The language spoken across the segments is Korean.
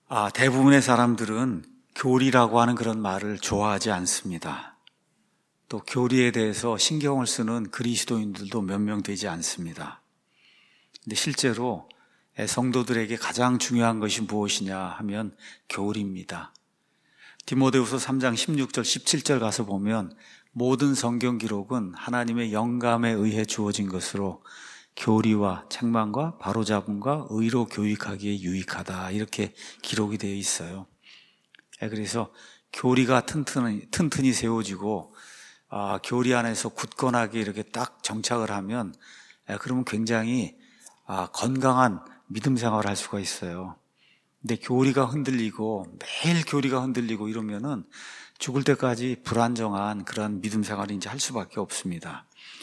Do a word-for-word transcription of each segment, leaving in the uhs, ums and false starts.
아, 대부분의 사람들은 교리라고 하는 그런 말을 좋아하지 않습니다. 또 교리에 대해서 신경을 쓰는 그리스도인들도 몇 명 되지 않습니다. 근데 실제로 성도들에게 가장 중요한 것이 무엇이냐 하면 교리입니다. 디모데후서 삼 장 십육 절 십칠 절 가서 보면 모든 성경 기록은 하나님의 영감에 의해 주어진 것으로 교리와 책망과 바로잡음과 의로 교육하기에 유익하다, 이렇게 기록이 되어 있어요. 그래서 교리가 튼튼히, 튼튼히 세워지고 아, 교리 안에서 굳건하게 이렇게 딱 정착을 하면 그러면 굉장히 아, 건강한 믿음 생활을 할 수가 있어요. 근데 교리가 흔들리고 매일 교리가 흔들리고 이러면은 죽을 때까지 불안정한 그런 믿음 생활을 이제 할 수밖에 없습니다.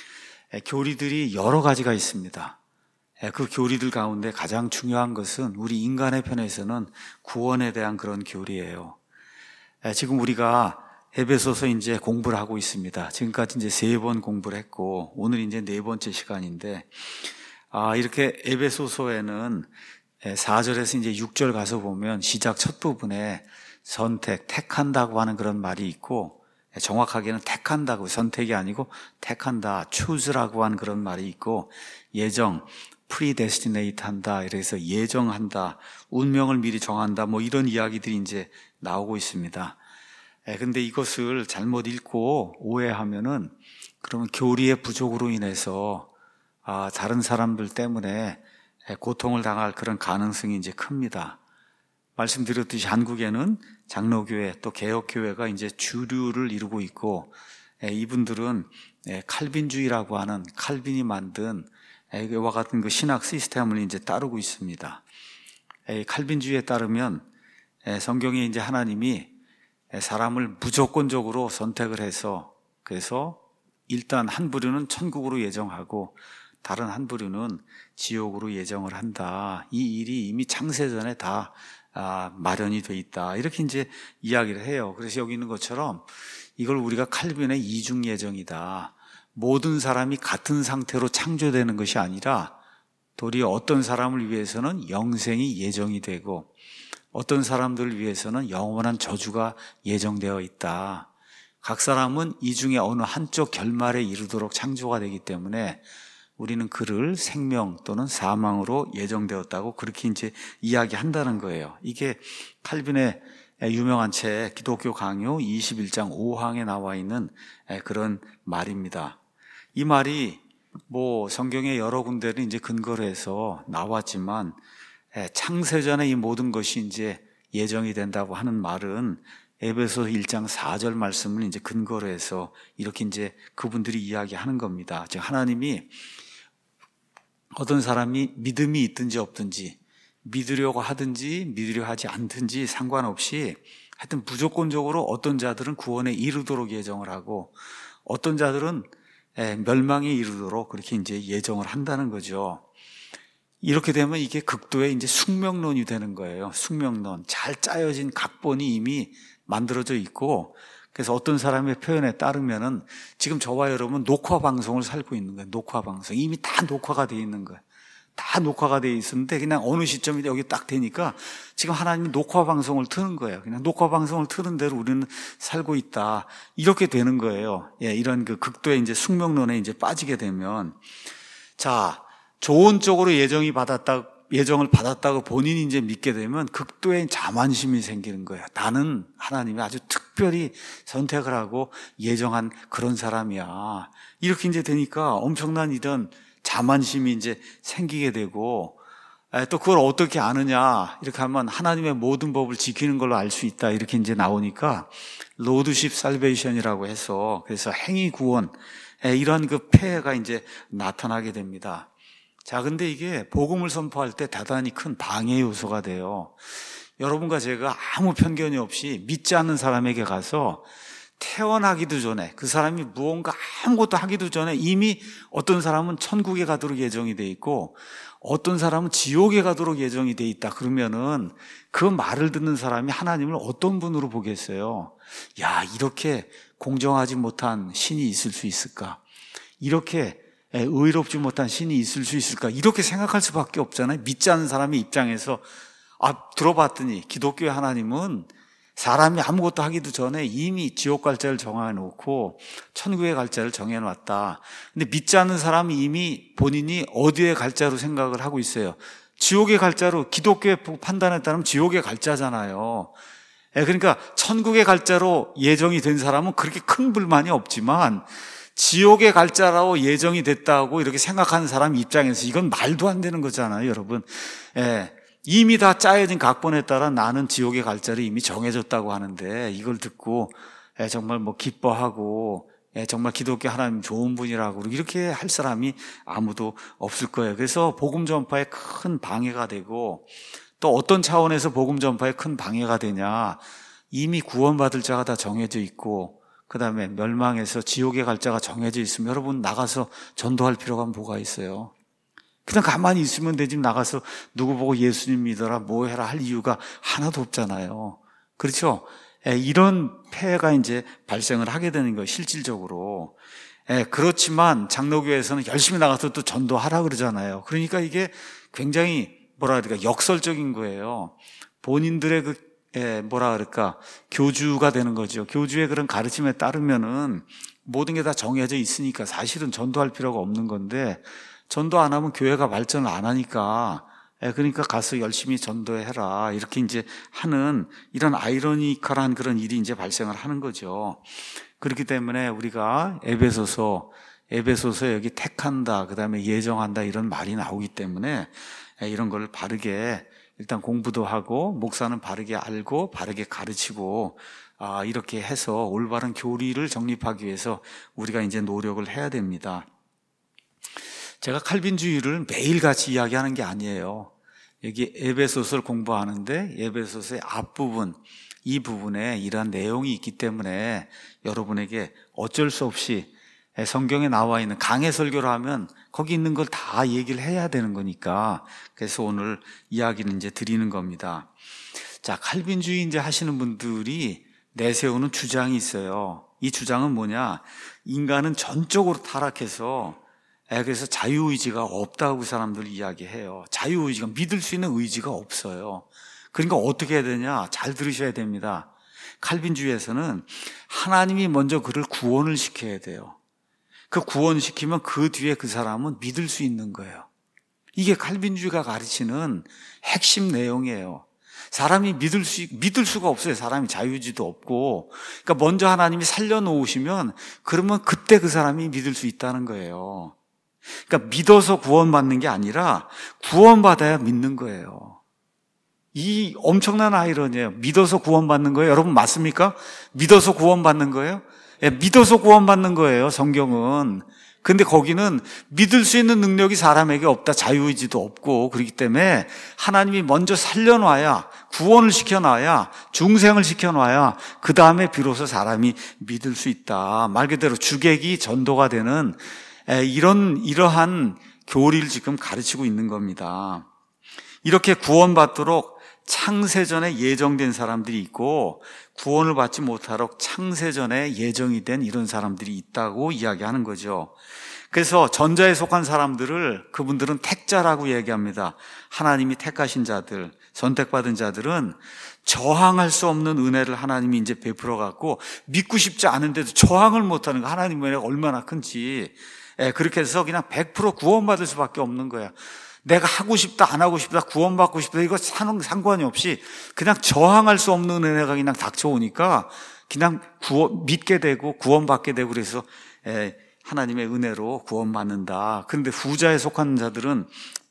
교리들이 여러 가지가 있습니다. 그 교리들 가운데 가장 중요한 것은 우리 인간의 편에서는 구원에 대한 그런 교리예요. 지금 우리가 에베소서 이제 공부를 하고 있습니다. 지금까지 이제 세 번 공부를 했고 오늘 이제 네 번째 시간인데, 아, 이렇게 에베소서에는 사 절에서 이제 육 절 가서 보면 시작 첫 부분에 선택, 택한다고 하는 그런 말이 있고, 정확하게는 택한다고, 선택이 아니고 택한다, choose라고 하는 그런 말이 있고, 예정, predestinate 한다, 이래서 예정한다, 운명을 미리 정한다, 뭐 이런 이야기들이 이제 나오고 있습니다. 근데 이것을 잘못 읽고 오해하면은 그러면 교리의 부족으로 인해서 아, 다른 사람들 때문에 고통을 당할 그런 가능성이 이제 큽니다. 말씀드렸듯이 한국에는 장로교회 또 개혁교회가 이제 주류를 이루고 있고, 이분들은 칼빈주의라고 하는 칼빈이 만든 이와 같은 그 신학 시스템을 이제 따르고 있습니다. 칼빈주의에 따르면 성경에 이제 하나님이 사람을 무조건적으로 선택을 해서, 그래서 일단 한 부류는 천국으로 예정하고 다른 한 부류는 지옥으로 예정을 한다. 이 일이 이미 창세전에 다 아, 마련이 돼 있다, 이렇게 이제 이야기를 해요. 그래서 여기 있는 것처럼 이걸 우리가 칼빈의 이중 예정이다, 모든 사람이 같은 상태로 창조되는 것이 아니라 도리어 어떤 사람을 위해서는 영생이 예정이 되고 어떤 사람들을 위해서는 영원한 저주가 예정되어 있다. 각 사람은 이 중에 어느 한쪽 결말에 이르도록 창조가 되기 때문에 우리는 그를 생명 또는 사망으로 예정되었다고 그렇게 이제 이야기한다는 거예요. 이게 칼빈의 유명한 책 기독교 강요 이십일 장 오 항에 나와 있는 그런 말입니다. 이 말이 뭐 성경의 여러 군데를 이제 근거로 해서 나왔지만 창세전에 이 모든 것이 이제 예정이 된다고 하는 말은 에베소 일 장 사 절 말씀을 이제 근거로 해서 이렇게 이제 그분들이 이야기하는 겁니다. 즉 하나님이 어떤 사람이 믿음이 있든지 없든지, 믿으려고 하든지 믿으려 하지 않든지 상관없이 하여튼 무조건적으로 어떤 자들은 구원에 이르도록 예정을 하고 어떤 자들은 멸망에 이르도록 그렇게 이제 예정을 한다는 거죠. 이렇게 되면 이게 극도의 이제 숙명론이 되는 거예요. 숙명론. 잘 짜여진 각본이 이미 만들어져 있고, 그래서 어떤 사람의 표현에 따르면은 지금 저와 여러분 녹화 방송을 살고 있는 거예요. 녹화 방송. 이미 다 녹화가 되어 있는 거예요. 다 녹화가 되어 있었는데 그냥 어느 시점에 여기 딱 되니까 지금 하나님이 녹화 방송을 트는 거예요. 그냥 녹화 방송을 트는 대로 우리는 살고 있다, 이렇게 되는 거예요. 예, 이런 그 극도의 이제 숙명론에 이제 빠지게 되면, 자, 좋은 쪽으로 예정이 받았다, 예정을 받았다고 본인이 이제 믿게 되면 극도의 자만심이 생기는 거예요. 나는 하나님이 아주 특별히 선택을 하고 예정한 그런 사람이야. 이렇게 이제 되니까 엄청난 이런 자만심이 이제 생기게 되고, 또 그걸 어떻게 아느냐, 이렇게 하면 하나님의 모든 법을 지키는 걸로 알 수 있다, 이렇게 이제 나오니까 로드십 살베이션이라고 해서, 그래서 행위 구원, 이런 그 폐해가 이제 나타나게 됩니다. 자, 근데 이게 복음을 선포할 때 대단히 큰 방해 요소가 돼요. 여러분과 제가 아무 편견이 없이 믿지 않는 사람에게 가서 태어나기도 전에, 그 사람이 무언가 아무것도 하기도 전에 이미 어떤 사람은 천국에 가도록 예정이 돼 있고 어떤 사람은 지옥에 가도록 예정이 돼 있다, 그러면은 그 말을 듣는 사람이 하나님을 어떤 분으로 보겠어요? 야, 이렇게 공정하지 못한 신이 있을 수 있을까? 이렇게 의롭지 못한 신이 있을 수 있을까? 이렇게 생각할 수밖에 없잖아요. 믿지 않는 사람의 입장에서 아, 들어봤더니 기독교의 하나님은 사람이 아무것도 하기도 전에 이미 지옥 갈 자를 정해놓고 천국에 갈 자를 정해놨다. 근데 믿지 않는 사람이 이미 본인이 어디에 갈 자로 생각을 하고 있어요. 지옥에 갈 자로 기독교에 판단에 따르면 지옥에 갈 자잖아요. 그러니까 천국에 갈 자로 예정이 된 사람은 그렇게 큰 불만이 없지만 지옥에 갈 자라고 예정이 됐다고 이렇게 생각하는 사람 입장에서 이건 말도 안 되는 거잖아요, 여러분. 예. 이미 다 짜여진 각본에 따라 나는 지옥에 갈 자를 이미 정해졌다고 하는데 이걸 듣고 정말 뭐 기뻐하고 정말 기독교 하나님 좋은 분이라고 이렇게 할 사람이 아무도 없을 거예요. 그래서 복음 전파에 큰 방해가 되고, 또 어떤 차원에서 복음 전파에 큰 방해가 되냐, 이미 구원받을 자가 다 정해져 있고 그 다음에 멸망해서 지옥에 갈 자가 정해져 있으면 여러분 나가서 전도할 필요가 뭐가 있어요? 그냥 가만히 있으면 되지 나가서 누구 보고 예수님 믿어라 뭐 해라 할 이유가 하나도 없잖아요. 그렇죠? 예, 이런 폐해가 이제 발생을 하게 되는 거예요, 실질적으로. 예, 그렇지만 장로교회에서는 열심히 나가서 또 전도하라 그러잖아요. 그러니까 이게 굉장히 뭐라 그럴까 역설적인 거예요. 본인들의 그 예, 뭐라 그럴까 교주가 되는 거죠. 교주의 그런 가르침에 따르면은 모든 게 다 정해져 있으니까 사실은 전도할 필요가 없는 건데, 전도 안 하면 교회가 발전을 안 하니까, 예, 그러니까 가서 열심히 전도해라 이렇게 이제 하는 이런 아이러니컬한 그런 일이 이제 발생을 하는 거죠. 그렇기 때문에 우리가 에베소서 에베소서 여기 택한다, 그 다음에 예정한다 이런 말이 나오기 때문에 이런 걸 바르게 일단 공부도 하고 목사는 바르게 알고 바르게 가르치고 아, 이렇게 해서 올바른 교리를 정립하기 위해서 우리가 이제 노력을 해야 됩니다. 제가 칼빈주의를 매일같이 이야기하는 게 아니에요. 여기 에베소서를 공부하는데 에베소서의 앞부분, 이 부분에 이러한 내용이 있기 때문에 여러분에게 어쩔 수 없이 성경에 나와 있는 강해 설교를 하면 거기 있는 걸 다 얘기를 해야 되는 거니까, 그래서 오늘 이야기는 이제 드리는 겁니다. 자, 칼빈주의 이제 하시는 분들이 내세우는 주장이 있어요. 이 주장은 뭐냐? 인간은 전적으로 타락해서 그래서 자유의지가 없다고 사람들이 이야기해요. 자유의지가, 믿을 수 있는 의지가 없어요. 그러니까 어떻게 해야 되냐? 잘 들으셔야 됩니다. 칼빈주의에서는 하나님이 먼저 그를 구원을 시켜야 돼요. 그 구원시키면 그 뒤에 그 사람은 믿을 수 있는 거예요. 이게 칼빈주의가 가르치는 핵심 내용이에요. 사람이 믿을 수, 믿을 수가 없어요. 사람이 자유의지도 없고. 그러니까 먼저 하나님이 살려놓으시면 그러면 그때 그 사람이 믿을 수 있다는 거예요. 그러니까 믿어서 구원받는 게 아니라 구원받아야 믿는 거예요. 이 엄청난 아이러니예요. 믿어서 구원받는 거예요. 여러분 맞습니까? 믿어서 구원받는 거예요? 예, 믿어서 구원받는 거예요, 성경은. 근데 거기는 믿을 수 있는 능력이 사람에게 없다, 자유의지도 없고, 그렇기 때문에 하나님이 먼저 살려놔야, 구원을 시켜놔야, 중생을 시켜놔야 그 다음에 비로소 사람이 믿을 수 있다. 말 그대로 주객이 전도가 되는 이런 이러한 교리를 지금 가르치고 있는 겁니다. 이렇게 구원받도록 창세전에 예정된 사람들이 있고 구원을 받지 못하도록 창세전에 예정이 된 이런 사람들이 있다고 이야기하는 거죠. 그래서 전자에 속한 사람들을 그분들은 택자라고 얘기합니다. 하나님이 택하신 자들, 선택받은 자들은 저항할 수 없는 은혜를 하나님이 이제 베풀어 갖고 믿고 싶지 않은데도 저항을 못하는 거, 하나님의 은혜가 얼마나 큰지. 예, 그렇게 해서 그냥 백 퍼센트 구원받을 수밖에 없는 거야. 내가 하고 싶다, 안 하고 싶다, 구원받고 싶다, 이거 상관이 없이 그냥 저항할 수 없는 은혜가 그냥 닥쳐오니까 그냥 구원, 믿게 되고 구원받게 되고 그래서 예, 하나님의 은혜로 구원받는다. 그런데 후자에 속한 자들은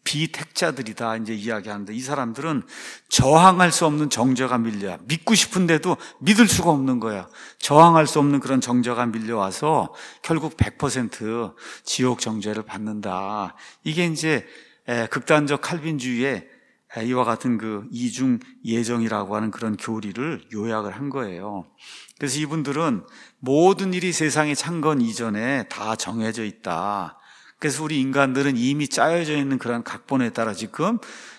비택자들이다 이제 이야기하는데, 이 사람들은 저항할 수 없는 정죄가 밀려야, 믿고 싶은데도 믿을 수가 없는 거야. 저항할 수 없는 그런 정죄가 밀려와서 결국 백 퍼센트 지옥 정죄를 받는다. 이게 이제 극단적 칼빈주의의 이와 같은 그 이중 예정이라고 하는 그런 교리를 요약을 한 거예요. 그래서 이분들은 모든 일이 세상에 창건 이전에 다 정해져 있다. 그래서 우리 인간들은 이미 짜여져 있는 그런 각본에 따라 지금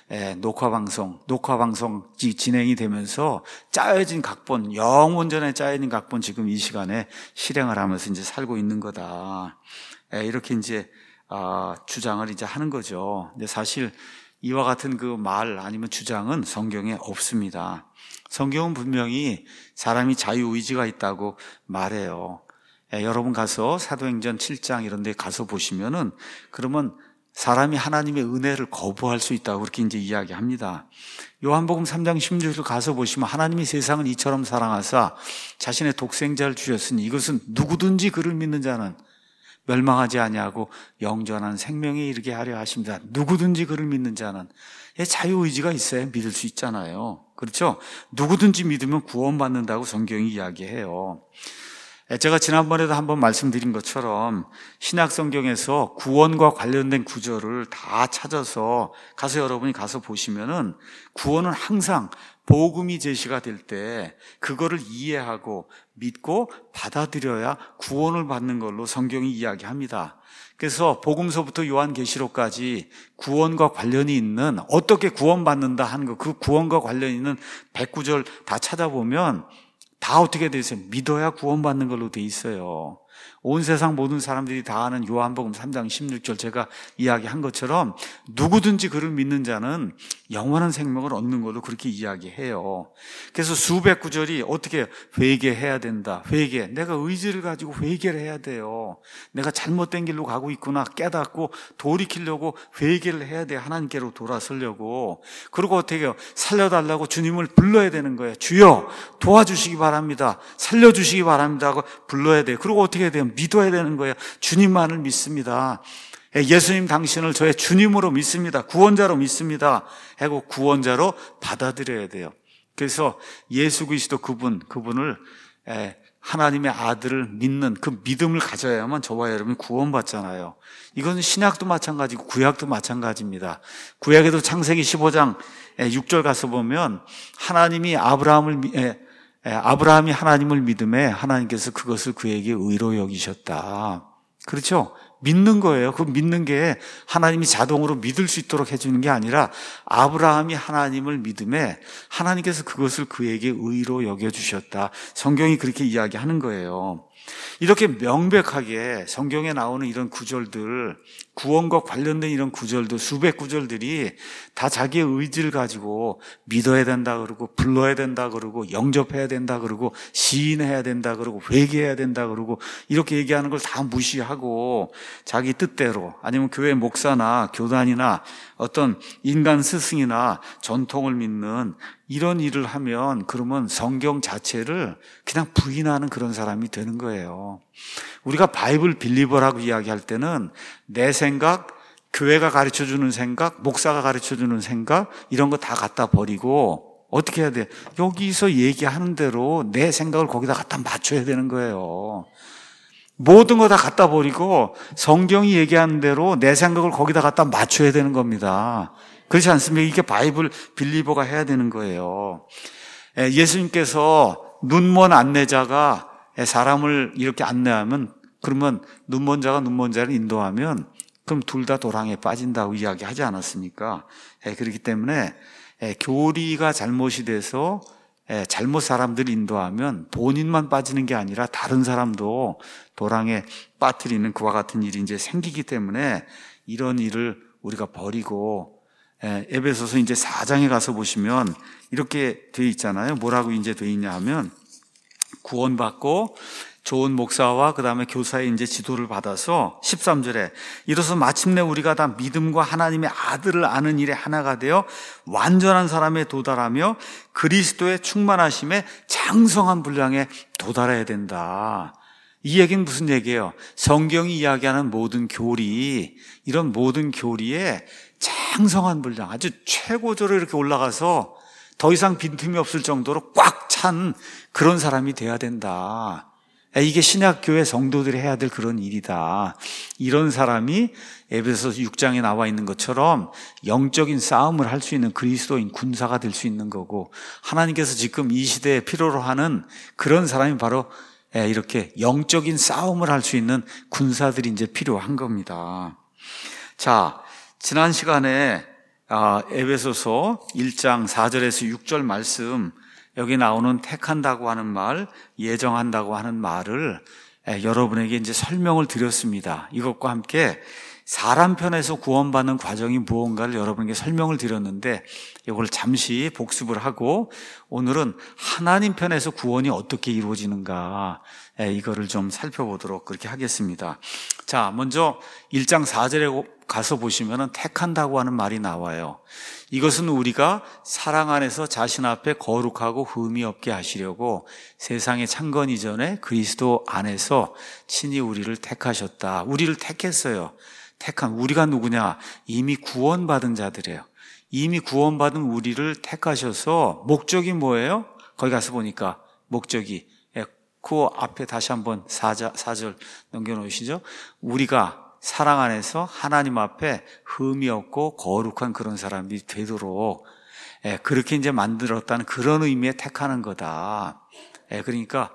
녹화방송, 녹화방송이 진행이 되면서 짜여진 각본, 영원 전에 짜여진 각본 지금 이 시간에 실행을 하면서 이제 살고 있는 거다. 이렇게 이제 주장을 이제 하는 거죠. 근데 사실 이와 같은 그 말 아니면 주장은 성경에 없습니다. 성경은 분명히 사람이 자유의지가 있다고 말해요. 예, 여러분 가서 사도행전 칠 장 이런 데 가서 보시면은 그러면 사람이 하나님의 은혜를 거부할 수 있다고 그렇게 이제 이야기합니다. 요한복음 삼 장 십육 절 가서 보시면 하나님이 세상을 이처럼 사랑하사 자신의 독생자를 주셨으니 이것은 누구든지 그를 믿는 자는 멸망하지 아니하고 영전한 생명에 이르게 하려 하십니다. 누구든지 그를 믿는 자는 자유의지가 있어야 믿을 수 있잖아요. 그렇죠? 누구든지 믿으면 구원받는다고 성경이 이야기해요. 제가 지난번에도 한번 말씀드린 것처럼 신약 성경에서 구원과 관련된 구절을 다 찾아서 가서 여러분이 가서 보시면은 구원은 항상 복음이 제시가 될 때 그거를 이해하고 믿고 받아들여야 구원을 받는 걸로 성경이 이야기합니다. 그래서 복음서부터 요한계시록까지 구원과 관련이 있는 어떻게 구원받는다 하는 거, 그 구원과 관련이 있는 백구 절 다 찾아보면 다 어떻게 돼 있어요? 믿어야 구원받는 걸로 돼 있어요. 온 세상 모든 사람들이 다 아는 요한복음 삼 장 십육 절 제가 이야기한 것처럼 누구든지 그를 믿는 자는 영원한 생명을 얻는 걸로 그렇게 이야기해요. 그래서 수백 구절이 어떻게 회개해야 된다. 회개. 내가 의지를 가지고 회개를 해야 돼요. 내가 잘못된 길로 가고 있구나 깨닫고 돌이키려고 회개를 해야 돼요. 하나님께로 돌아서려고. 그리고 어떻게 해요? 살려달라고 주님을 불러야 되는 거예요. 주여 도와주시기 바랍니다. 살려주시기 바랍니다 하고 불러야 돼요. 그리고 어떻게 해야 돼요? 믿어야 되는 거예요. 주님만을 믿습니다. 예수님 당신을 저의 주님으로 믿습니다. 구원자로 믿습니다. 하고 구원자로 받아들여야 돼요. 그래서 예수 그리스도 그분, 그분을 하나님의 아들을 믿는 그 믿음을 가져야만 저와 여러분이 구원받잖아요. 이건 신약도 마찬가지고 구약도 마찬가지입니다. 구약에도 창세기 십오 장 육 절 가서 보면 하나님이 아브라함을 아브라함이 하나님을 믿음에 하나님께서 그것을 그에게 의로 여기셨다. 그렇죠? 믿는 거예요. 그 믿는 게 하나님이 자동으로 믿을 수 있도록 해주는 게 아니라 아브라함이 하나님을 믿음에 하나님께서 그것을 그에게 의로 여겨주셨다. 성경이 그렇게 이야기하는 거예요. 이렇게 명백하게 성경에 나오는 이런 구절들, 구원과 관련된 이런 구절들, 수백 구절들이 다 자기의 의지를 가지고 믿어야 된다 그러고 불러야 된다 그러고 영접해야 된다 그러고 시인해야 된다 그러고 회개해야 된다 그러고 이렇게 얘기하는 걸 다 무시하고 자기 뜻대로 아니면 교회 목사나 교단이나 어떤 인간 스승이나 전통을 믿는 이런 일을 하면 그러면 성경 자체를 그냥 부인하는 그런 사람이 되는 거예요. 우리가 바이블 빌리버라고 이야기할 때는 내 생각, 교회가 가르쳐주는 생각, 목사가 가르쳐주는 생각 이런 거 다 갖다 버리고 어떻게 해야 돼? 여기서 얘기하는 대로 내 생각을 거기다 갖다 맞춰야 되는 거예요. 모든 거 다 갖다 버리고 성경이 얘기하는 대로 내 생각을 거기다 갖다 맞춰야 되는 겁니다. 그렇지 않습니까? 이게 바이블 빌리버가 해야 되는 거예요. 예수님께서 눈먼 안내자가 사람을 이렇게 안내하면 그러면 눈먼 자가 눈먼 자를 인도하면 그럼 둘 다 도랑에 빠진다고 이야기하지 않았습니까? 그렇기 때문에 교리가 잘못이 돼서 잘못 사람들 인도하면 본인만 빠지는 게 아니라 다른 사람도 도랑에 빠뜨리는 그와 같은 일이 이제 생기기 때문에 이런 일을 우리가 버리고 에베소서 이제 사 장에 가서 보시면 이렇게 돼 있잖아요. 뭐라고 이제 돼 있냐 하면 구원받고 좋은 목사와 그 다음에 교사의 이제 지도를 받아서 십삼 절에 이로써 마침내 우리가 다 믿음과 하나님의 아들을 아는 일에 하나가 되어 완전한 사람에 도달하며 그리스도의 충만하심에 장성한 분량에 도달해야 된다. 이 얘기는 무슨 얘기예요? 성경이 이야기하는 모든 교리, 이런 모든 교리에 장성한 분량, 아주 최고조로 이렇게 올라가서 더 이상 빈틈이 없을 정도로 꽉 찬 그런 사람이 돼야 된다. 이게 신약교회 성도들이 해야 될 그런 일이다. 이런 사람이 에베소서 육 장에 나와 있는 것처럼 영적인 싸움을 할 수 있는 그리스도인 군사가 될 수 있는 거고 하나님께서 지금 이 시대에 필요로 하는 그런 사람이 바로 이렇게 영적인 싸움을 할 수 있는 군사들이 이제 필요한 겁니다. 자, 지난 시간에 에베소서 일 장 사 절에서 육 절 말씀 여기 나오는 택한다고 하는 말, 예정한다고 하는 말을 여러분에게 이제 설명을 드렸습니다. 이것과 함께 사람 편에서 구원받는 과정이 무언가를 여러분에게 설명을 드렸는데 이걸 잠시 복습을 하고 오늘은 하나님 편에서 구원이 어떻게 이루어지는가 이거를 좀 살펴보도록 그렇게 하겠습니다. 자, 먼저 일 장 사 절에 가서 보시면은 택한다고 하는 말이 나와요. 이것은 우리가 사랑 안에서 자신 앞에 거룩하고 흠이 없게 하시려고 세상의 창건 이전에 그리스도 안에서 친히 우리를 택하셨다. 우리를 택했어요. 택한 우리가 누구냐? 이미 구원받은 자들이에요. 이미 구원받은 우리를 택하셔서 목적이 뭐예요? 거기 가서 보니까 목적이 그 앞에 다시 한번 사 절 넘겨놓으시죠. 우리가 사랑 안에서 하나님 앞에 흠이 없고 거룩한 그런 사람이 되도록 그렇게 이제 만들었다는 그런 의미의 택하는 거다. 그러니까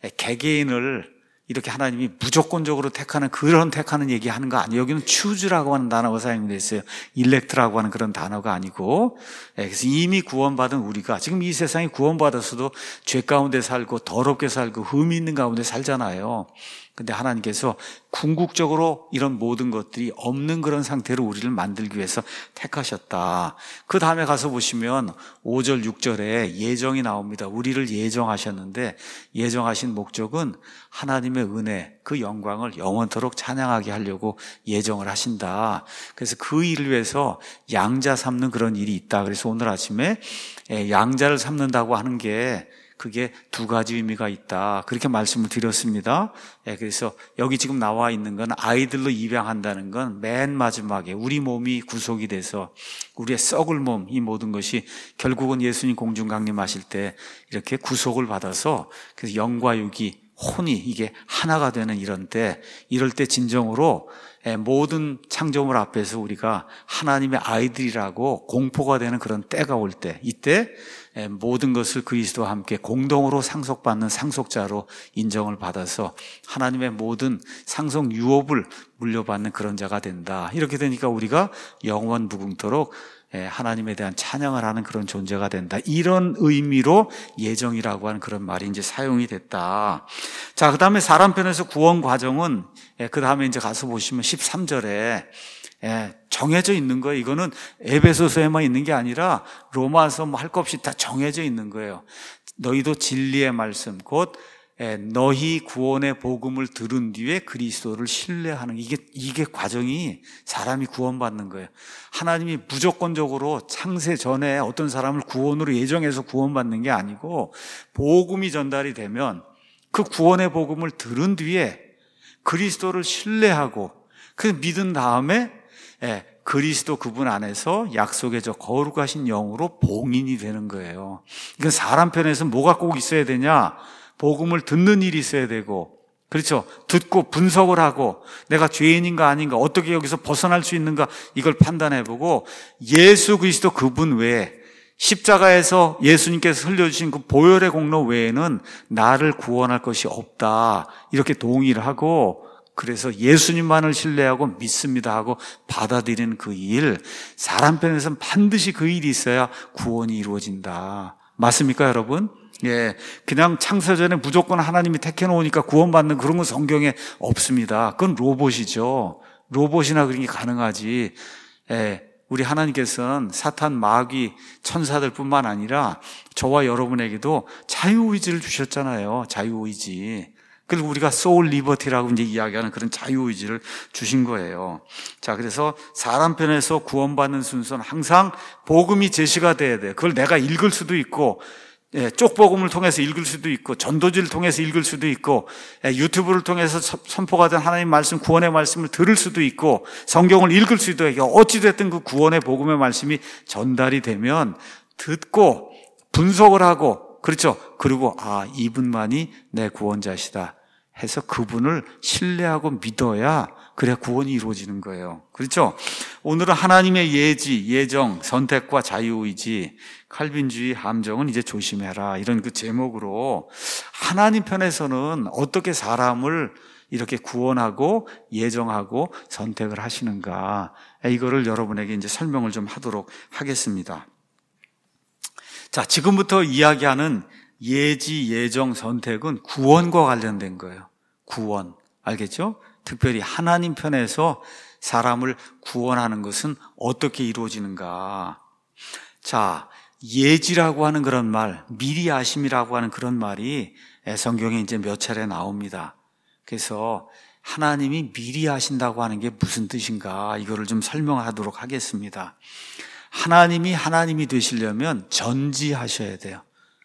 개개인을 이렇게 하나님이 무조건적으로 택하는 그런 택하는 얘기하는 거 아니에요. 여기는 choose라고 하는 단어가 사용되어 있어요. elect라고 하는 그런 단어가 아니고, 그래서 이미 구원받은 우리가 지금 이 세상에 구원받았어도 죄 가운데 살고 더럽게 살고 흠이 있는 가운데 살잖아요. 근데 하나님께서 궁극적으로 이런 모든 것들이 없는 그런 상태로 우리를 만들기 위해서 택하셨다. 그 다음에 가서 보시면 오 절, 육 절에 예정이 나옵니다. 우리를 예정하셨는데 예정하신 목적은 하나님의 은혜, 그 영광을 영원토록 찬양하게 하려고 예정을 하신다. 그래서 그 일을 위해서 양자 삼는 그런 일이 있다. 그래서 오늘 아침에 양자를 삼는다고 하는 게 그게 두 가지 의미가 있다. 그렇게 말씀을 드렸습니다. 그래서 여기 지금 나와 있는 건 아이들로 입양한다는 건 맨 마지막에 우리 몸이 구속이 돼서 우리의 썩을 몸, 이 모든 것이 결국은 예수님 공중 강림하실 때 이렇게 구속을 받아서 그래서 영과 육이 혼이 이게 하나가 되는 이런 때, 이럴 때 진정으로 모든 창조물 앞에서 우리가 하나님의 아이들이라고 공포가 되는 그런 때가 올 때, 이때 모든 것을 그리스도와 함께 공동으로 상속받는 상속자로 인정을 받아서 하나님의 모든 상속 유업을 물려받는 그런 자가 된다. 이렇게 되니까 우리가 영원 무궁토록 하나님에 대한 찬양을 하는 그런 존재가 된다. 이런 의미로 예정이라고 하는 그런 말이 이제 사용이 됐다. 자, 그 다음에 사람 편에서 구원 과정은 그 다음에 이제 가서 보시면 십삼 절에 정해져 있는 거예요. 이거는 에베소서에만 있는 게 아니라 로마서 뭐 할 것 없이 다 정해져 있는 거예요. 너희도 진리의 말씀 곧 너희 구원의 복음을 들은 뒤에 그리스도를 신뢰하는 이게 이게 과정이 사람이 구원받는 거예요. 하나님이 무조건적으로 창세 전에 어떤 사람을 구원으로 예정해서 구원받는 게 아니고 복음이 전달이 되면 그 구원의 복음을 들은 뒤에 그리스도를 신뢰하고 그 믿은 다음에 그리스도 그분 안에서 약속의 저 거룩하신 영으로 봉인이 되는 거예요. 이건 사람 편에서 뭐가 꼭 있어야 되냐? 복음을 듣는 일이 있어야 되고, 그렇죠? 듣고 분석을 하고 내가 죄인인가 아닌가, 어떻게 여기서 벗어날 수 있는가, 이걸 판단해보고 예수 그리스도 그분 외에 십자가에서 예수님께서 흘려주신 그 보혈의 공로 외에는 나를 구원할 것이 없다, 이렇게 동의를 하고, 그래서 예수님만을 신뢰하고 믿습니다 하고 받아들이는 그 일, 사람 편에서는 반드시 그 일이 있어야 구원이 이루어진다. 맞습니까, 여러분? 예, 그냥 창세전에 무조건 하나님이 택해 놓으니까 구원받는 그런 건 성경에 없습니다. 그건 로봇이죠. 로봇이나 그런 게 가능하지. 예, 우리 하나님께서는 사탄, 마귀, 천사들 뿐만 아니라 저와 여러분에게도 자유의지를 주셨잖아요. 자유의지. 그리고 우리가 소울 리버티라고 이제 이야기하는 그런 자유의지를 주신 거예요. 자, 그래서 사람 편에서 구원받는 순서는 항상 복음이 제시가 돼야 돼요. 그걸 내가 읽을 수도 있고, 예, 쪽복음을 통해서 읽을 수도 있고, 전도지를 통해서 읽을 수도 있고, 예, 유튜브를 통해서 선포가 된 하나님 말씀, 구원의 말씀을 들을 수도 있고, 성경을 읽을 수도 있고, 어찌됐든 그 구원의 복음의 말씀이 전달이 되면 듣고 분석을 하고, 그렇죠? 그리고 아, 이분만이 내 구원자시다 해서 그분을 신뢰하고 믿어야 그래야 구원이 이루어지는 거예요. 그렇죠? 오늘은 하나님의 예지, 예정, 선택과 자유의지, 칼빈주의, 함정은 이제 조심해라, 이런 그 제목으로 하나님 편에서는 어떻게 사람을 이렇게 구원하고 예정하고 선택을 하시는가, 이거를 여러분에게 이제 설명을 좀 하도록 하겠습니다. 자, 지금부터 이야기하는 예지, 예정, 선택은 구원과 관련된 거예요. 구원. 알겠죠? 특별히 하나님 편에서 사람을 구원하는 것은 어떻게 이루어지는가? 자, 예지라고 하는 그런 말, 미리 아심이라고 하는 그런 말이 성경에 이제 몇 차례 나옵니다. 그래서 하나님이 미리 아신다고 하는 게 무슨 뜻인가? 이거를 좀 설명하도록 하겠습니다. 하나님이 하나님이 되시려면 전지하셔야 돼요.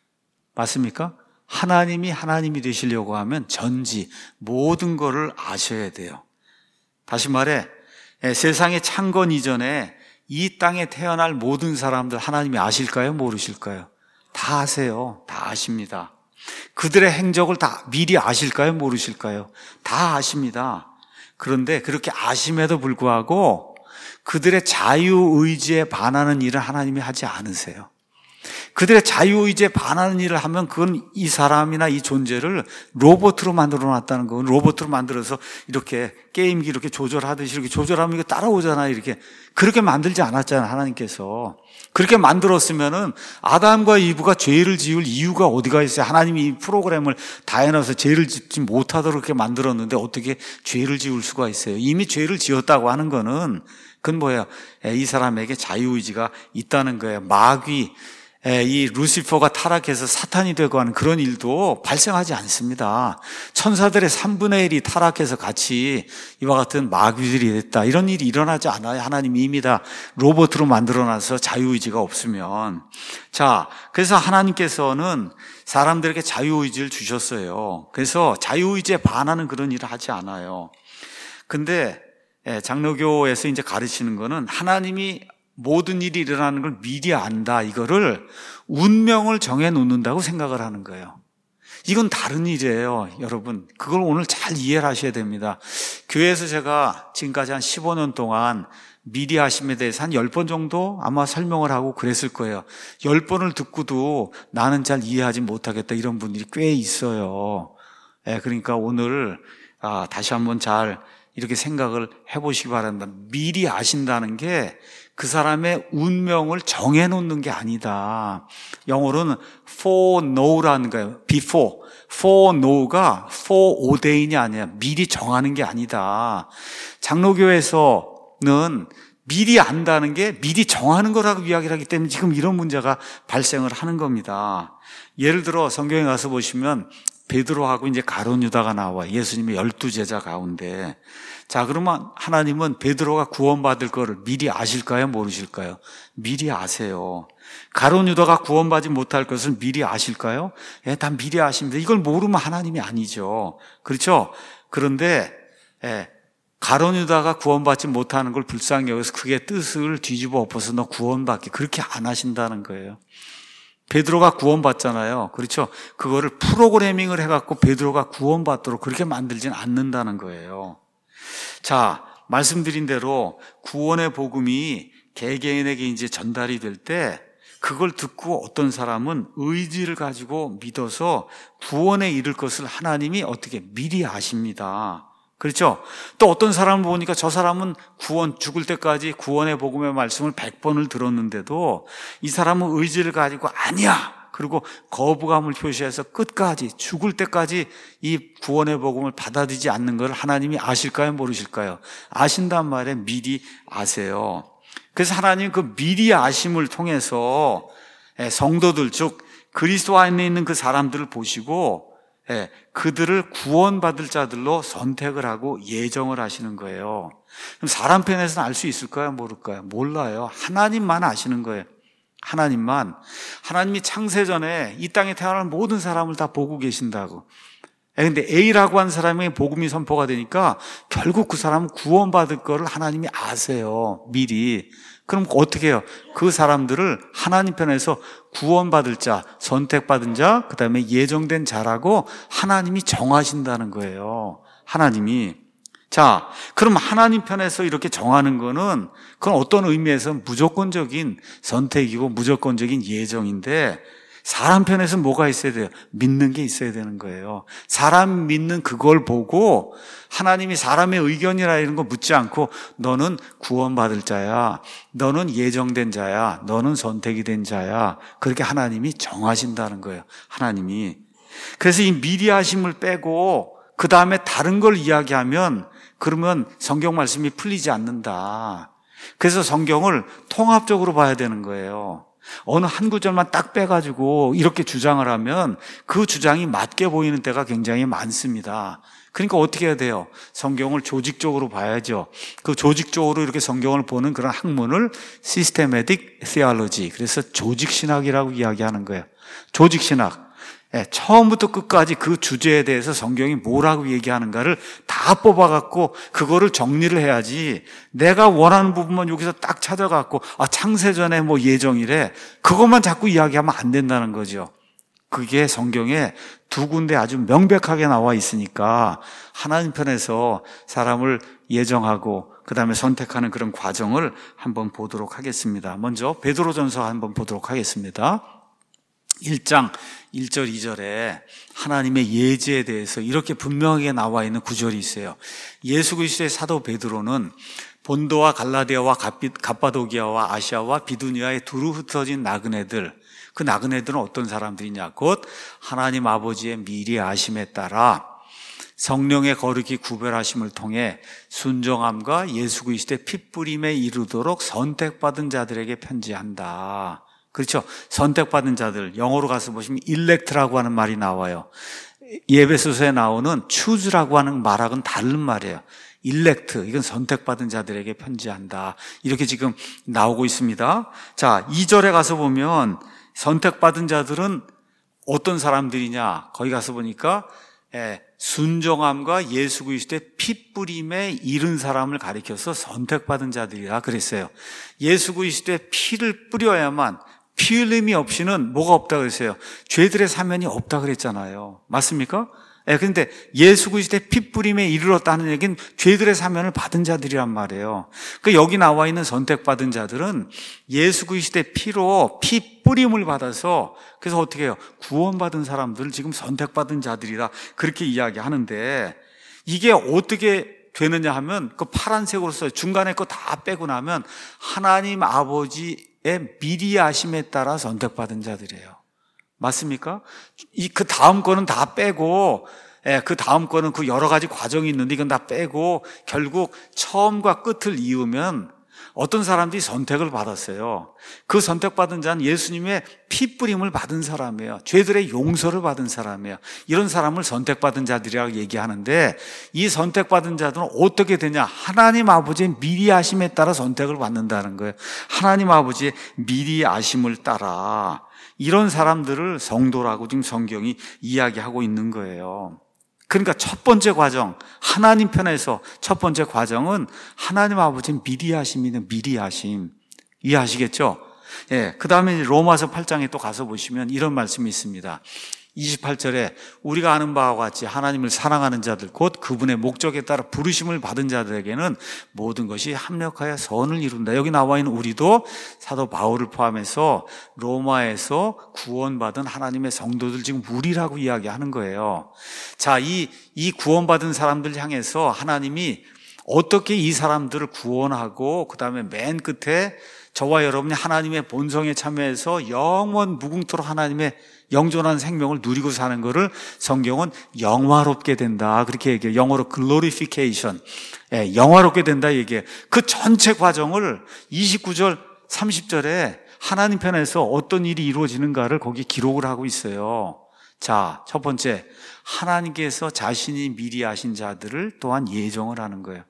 맞습니까? 하나님이 하나님이 되시려고 하면 전지, 모든 것을 아셔야 돼요. 다시 말해, 세상의 창건 이전에 이 땅에 태어날 모든 사람들 하나님이 아실까요? 모르실까요? 다 아세요. 다 아십니다. 그들의 행적을 다 미리 아실까요? 모르실까요? 다 아십니다. 그런데 그렇게 아심에도 불구하고 그들의 자유의지에 반하는 일을 하나님이 하지 않으세요. 그들의 자유의지에 반하는 일을 하면 그건 이 사람이나 이 존재를 로봇으로 만들어 놨다는 거. 로봇으로 만들어서 이렇게 게임기 이렇게 조절하듯이 이렇게 조절하면 이거 따라오잖아요. 이렇게. 그렇게 만들지 않았잖아요. 하나님께서. 그렇게 만들었으면은 아담과 이브가 죄를 지을 이유가 어디가 있어요? 하나님이 이 프로그램을 다 해놔서 죄를 짓지 못하도록 그렇게 만들었는데 어떻게 죄를 지을 수가 있어요? 이미 죄를 지었다고 하는 거는 그건 뭐예요? 이 사람에게 자유의지가 있다는 거예요. 마귀, 이 루시퍼가 타락해서 사탄이 되고 하는 그런 일도 발생하지 않습니다. 천사들의 삼분의 일이 타락해서 같이 이와 같은 마귀들이 됐다. 이런 일이 일어나지 않아요. 하나님이 이미 다 로봇으로 만들어놔서 자유의지가 없으면. 자, 그래서 하나님께서는 사람들에게 자유의지를 주셨어요. 그래서 자유의지에 반하는 그런 일을 하지 않아요. 근데 장로교에서 이제 가르치는 거는 하나님이 모든 일이 일어나는 걸 미리 안다. 이거를 운명을 정해 놓는다고 생각을 하는 거예요. 이건 다른 일이에요, 여러분. 그걸 오늘 잘 이해를 하셔야 됩니다. 교회에서 제가 지금까지 한 십오 년 동안 미리 하심에 대해서 한 열 번 정도 아마 설명을 하고 그랬을 거예요. 열 번을 듣고도 나는 잘 이해하지 못하겠다. 이런 분들이 꽤 있어요. 예, 그러니까 오늘 아, 다시 한번 잘 이렇게 생각을 해보시기 바랍니다. 미리 아신다는 게 그 사람의 운명을 정해놓는 게 아니다. 영어로는 foreknow라는 거예요. before. foreknow가 foreordain이 아니야. 미리 정하는 게 아니다. 장로교에서는 미리 안다는 게 미리 정하는 거라고 이야기를 하기 때문에 지금 이런 문제가 발생을 하는 겁니다. 예를 들어 성경에 가서 보시면 베드로하고 이제 가룟 유다가 나와. 예수님의 열두 제자 가운데. 자, 그러면 하나님은 베드로가 구원받을 거를 미리 아실까요? 모르실까요? 미리 아세요. 가룟 유다가 구원받지 못할 것을 미리 아실까요? 예, 다 미리 아십니다. 이걸 모르면 하나님이 아니죠. 그렇죠? 그런데 예, 가룟 유다가 구원받지 못하는 걸 불쌍히 여기서 그게 뜻을 뒤집어 엎어서 너 구원받게 그렇게 안 하신다는 거예요. 베드로가 구원받잖아요. 그렇죠? 그거를 프로그래밍을 해갖고 베드로가 구원받도록 그렇게 만들진 않는다는 거예요. 자, 말씀드린 대로 구원의 복음이 개개인에게 이제 전달이 될 때 그걸 듣고 어떤 사람은 의지를 가지고 믿어서 구원에 이를 것을 하나님이 어떻게 미리 아십니다. 그렇죠? 또 어떤 사람을 보니까 저 사람은 구원, 죽을 때까지 구원의 복음의 말씀을 백 번을 들었는데도 이 사람은 의지를 가지고 아니야! 그리고 거부감을 표시해서 끝까지, 죽을 때까지 이 구원의 복음을 받아들이지 않는 걸 하나님이 아실까요? 모르실까요? 아신단 말에 미리 아세요. 그래서 하나님 그 미리 아심을 통해서 성도들, 즉 그리스도 안에 있는 그 사람들을 보시고 그들을 구원받을 자들로 선택을 하고 예정을 하시는 거예요. 그럼 사람 편에서는 알 수 있을까요? 모를까요? 몰라요. 하나님만 아시는 거예요. 하나님만. 하나님이 창세전에 이 땅에 태어난 모든 사람을 다 보고 계신다고. 그런데 A라고 하는 사람이 복음이 선포가 되니까 결국 그 사람은 구원받을 거를 하나님이 아세요. 미리. 그럼 어떻게 해요? 그 사람들을 하나님 편에서 구원받을 자, 선택받은 자, 그 다음에 예정된 자라고 하나님이 정하신다는 거예요. 하나님이. 자, 그럼 하나님 편에서 이렇게 정하는 거는 그건 어떤 의미에서 무조건적인 선택이고 무조건적인 예정인데 사람 편에서는 뭐가 있어야 돼요? 믿는 게 있어야 되는 거예요. 사람 믿는 그걸 보고 하나님이 사람의 의견이라 이런 거 묻지 않고 너는 구원받을 자야. 너는 예정된 자야. 너는 선택이 된 자야. 그렇게 하나님이 정하신다는 거예요. 하나님이. 그래서 이 미리 하심을 빼고 그 다음에 다른 걸 이야기하면 그러면 성경 말씀이 풀리지 않는다. 그래서 성경을 통합적으로 봐야 되는 거예요. 어느 한 구절만 딱 빼가지고 이렇게 주장을 하면 그 주장이 맞게 보이는 때가 굉장히 많습니다. 그러니까 어떻게 해야 돼요? 성경을 조직적으로 봐야죠. 그 조직적으로 이렇게 성경을 보는 그런 학문을 Systematic Theology, 그래서 조직신학이라고 이야기하는 거예요. 조직신학. 예, 처음부터 끝까지 그 주제에 대해서 성경이 뭐라고 얘기하는가를 다 뽑아갖고 그거를 정리를 해야지, 내가 원하는 부분만 여기서 딱 찾아갖고 아 창세전에 뭐 예정이래 그것만 자꾸 이야기하면 안 된다는 거죠. 그게 성경에 두 군데 아주 명백하게 나와 있으니까 하나님 편에서 사람을 예정하고 그 다음에 선택하는 그런 과정을 한번 보도록 하겠습니다. 먼저 베드로전서 한번 보도록 하겠습니다. 일 장 일 절 이 절에 하나님의 예지에 대해서 이렇게 분명하게 나와 있는 구절이 있어요. 예수 그리스도의 사도 베드로는 본도와 갈라디아와 갑바도기아와 아시아와 비두니아에 두루 흩어진 나그네들, 그 나그네들은 어떤 사람들이냐? 곧 하나님 아버지의 미리 아심에 따라 성령의 거룩히 구별하심을 통해 순종함과 예수 그리스도의 핏부림에 이르도록 선택받은 자들에게 편지한다. 그렇죠? 선택받은 자들, 영어로 가서 보시면 elect라고 하는 말이 나와요. 에베소서에 나오는 choose라고 하는 말하고는 다른 말이에요. elect, 이건 선택받은 자들에게 편지한다. 이렇게 지금 나오고 있습니다. 자, 이 절에 가서 보면 선택받은 자들은 어떤 사람들이냐? 거기 가서 보니까 예, 순종함과 예수 그리스도의 핏부림에 이른 사람을 가리켜서 선택받은 자들이라 그랬어요. 예수 그리스도의 피를 뿌려야만, 피 흘림이 없이는 뭐가 없다 그랬어요? 죄들의 사면이 없다 그랬잖아요. 맞습니까? 예, 그런데 예수 그리스도의 핏부림에 이르렀다는 얘기는 죄들의 사면을 받은 자들이란 말이에요. 그 여기 나와 있는 선택받은 자들은 예수 그리스도의 피로 피 뿌림을 받아서, 그래서 어떻게 해요? 구원받은 사람들을 지금 선택받은 자들이다 그렇게 이야기하는데, 이게 어떻게 되느냐 하면 그 파란색으로 써요. 중간에 거 다 빼고 나면 하나님 아버지의 미리 아심에 따라 선택받은 자들이에요. 맞습니까? 이 그 다음 거는 다 빼고, 예, 그 다음 거는 그 여러 가지 과정이 있는데 이건 다 빼고 결국 처음과 끝을 이으면 어떤 사람들이 선택을 받았어요. 그 선택받은 자는 예수님의 핏부림을 받은 사람이에요. 죄들의 용서를 받은 사람이에요. 이런 사람을 선택받은 자들이라고 얘기하는데, 이 선택받은 자들은 어떻게 되냐? 하나님 아버지의 미리 아심에 따라 선택을 받는다는 거예요. 하나님 아버지의 미리 아심을 따라 이런 사람들을 성도라고 지금 성경이 이야기하고 있는 거예요. 그러니까 첫 번째 과정, 하나님 편에서 첫 번째 과정은 하나님 아버지의 미리 하심이는 미리 하심. 이해하시겠죠? 예. 그 다음에 로마서 팔 장에 또 가서 보시면 이런 말씀이 있습니다. 이십팔 절에 우리가 아는 바와 같이 하나님을 사랑하는 자들, 곧 그분의 목적에 따라 부르심을 받은 자들에게는 모든 것이 합력하여 선을 이룬다. 여기 나와 있는 우리도 사도 바울을 포함해서 로마에서 구원받은 하나님의 성도들, 지금 우리라고 이야기하는 거예요. 자, 이, 이 구원받은 사람들 향해서 하나님이 어떻게 이 사람들을 구원하고 그 다음에 맨 끝에 저와 여러분이 하나님의 본성에 참여해서 영원 무궁토록 하나님의 영존한 생명을 누리고 사는 것을 성경은 영화롭게 된다 그렇게 얘기해요. 영어로 glorification, 예, 영화롭게 된다 얘기해요. 그 전체 과정을 이십구 절 삼십 절에 하나님 편에서 어떤 일이 이루어지는가를 거기 기록을 하고 있어요. 자, 첫 번째, 하나님께서 자신이 미리 아신 자들을 또한 예정을 하는 거예요.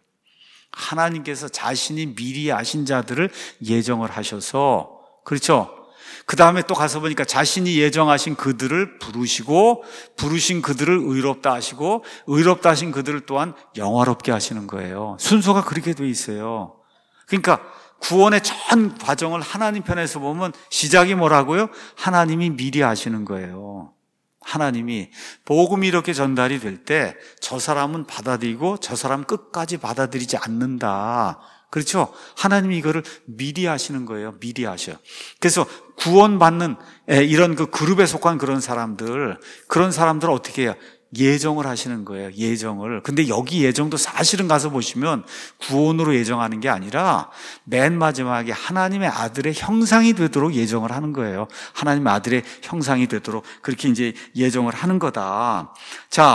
하나님께서 자신이 미리 아신 자들을 예정을 하셔서, 그렇죠? 그 다음에 또 가서 보니까 자신이 예정하신 그들을 부르시고, 부르신 그들을 의롭다 하시고, 의롭다 하신 그들을 또한 영화롭게 하시는 거예요. 순서가 그렇게 돼 있어요. 그러니까 구원의 전 과정을 하나님 편에서 보면 시작이 뭐라고요? 하나님이 미리 아시는 거예요. 하나님이 복음이 이렇게 전달이 될 때 저 사람은 받아들이고 저 사람 끝까지 받아들이지 않는다. 그렇죠? 하나님이 이거를 미리 하시는 거예요. 미리 하셔. 그래서 구원받는 이런 그 그룹에 속한 그런 사람들, 그런 사람들을 어떻게 해요? 예정을 하시는 거예요. 예정을. 근데 여기 예정도 사실은 가서 보시면 구원으로 예정하는 게 아니라 맨 마지막에 하나님의 아들의 형상이 되도록 예정을 하는 거예요. 하나님의 아들의 형상이 되도록 그렇게 이제 예정을 하는 거다. 자,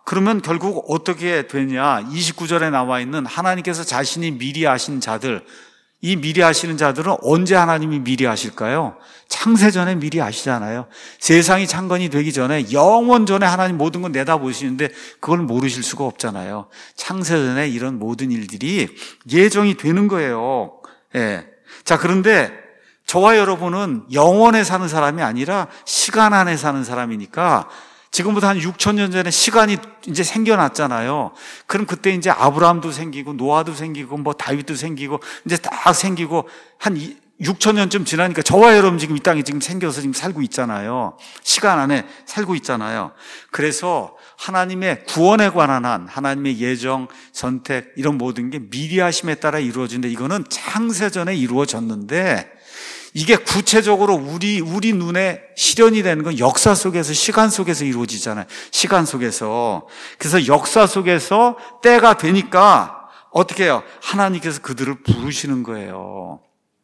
그러면 결국 어떻게 되냐? 이십구 절에 나와 있는 하나님께서 자신이 미리 아신 자들, 이 미리 아시는 자들은 언제 하나님이 미리 아실까요? 창세전에 미리 아시잖아요. 세상이 창건이 되기 전에, 영원 전에 하나님 모든 건 내다보시는데 그걸 모르실 수가 없잖아요. 창세전에 이런 모든 일들이 예정이 되는 거예요. 예. 자, 그런데 저와 여러분은 영원에 사는 사람이 아니라 시간 안에 사는 사람이니까 지금부터 한 육천 년 전에 시간이 이제 생겨났잖아요. 그럼 그때 이제 아브라함도 생기고 노아도 생기고 뭐 다윗도 생기고 이제 딱 생기고 한 육천 년쯤 지나니까 저와 여러분 지금 이 땅에 지금 생겨서 지금 살고 있잖아요. 시간 안에 살고 있잖아요. 그래서 하나님의 구원에 관한 한, 하나님의 예정, 선택 이런 모든 게 미리 하심에 따라 이루어진데, 이거는 창세전에 이루어졌는데 이게 구체적으로 우리, 우리 눈에 실현이 되는 건 역사 속에서, 시간 속에서 이루어지잖아요. 시간 속에서. 그래서 역사 속에서 때가 되니까 어떻게 해요? 하나님께서 그들을 부르시는 거예요.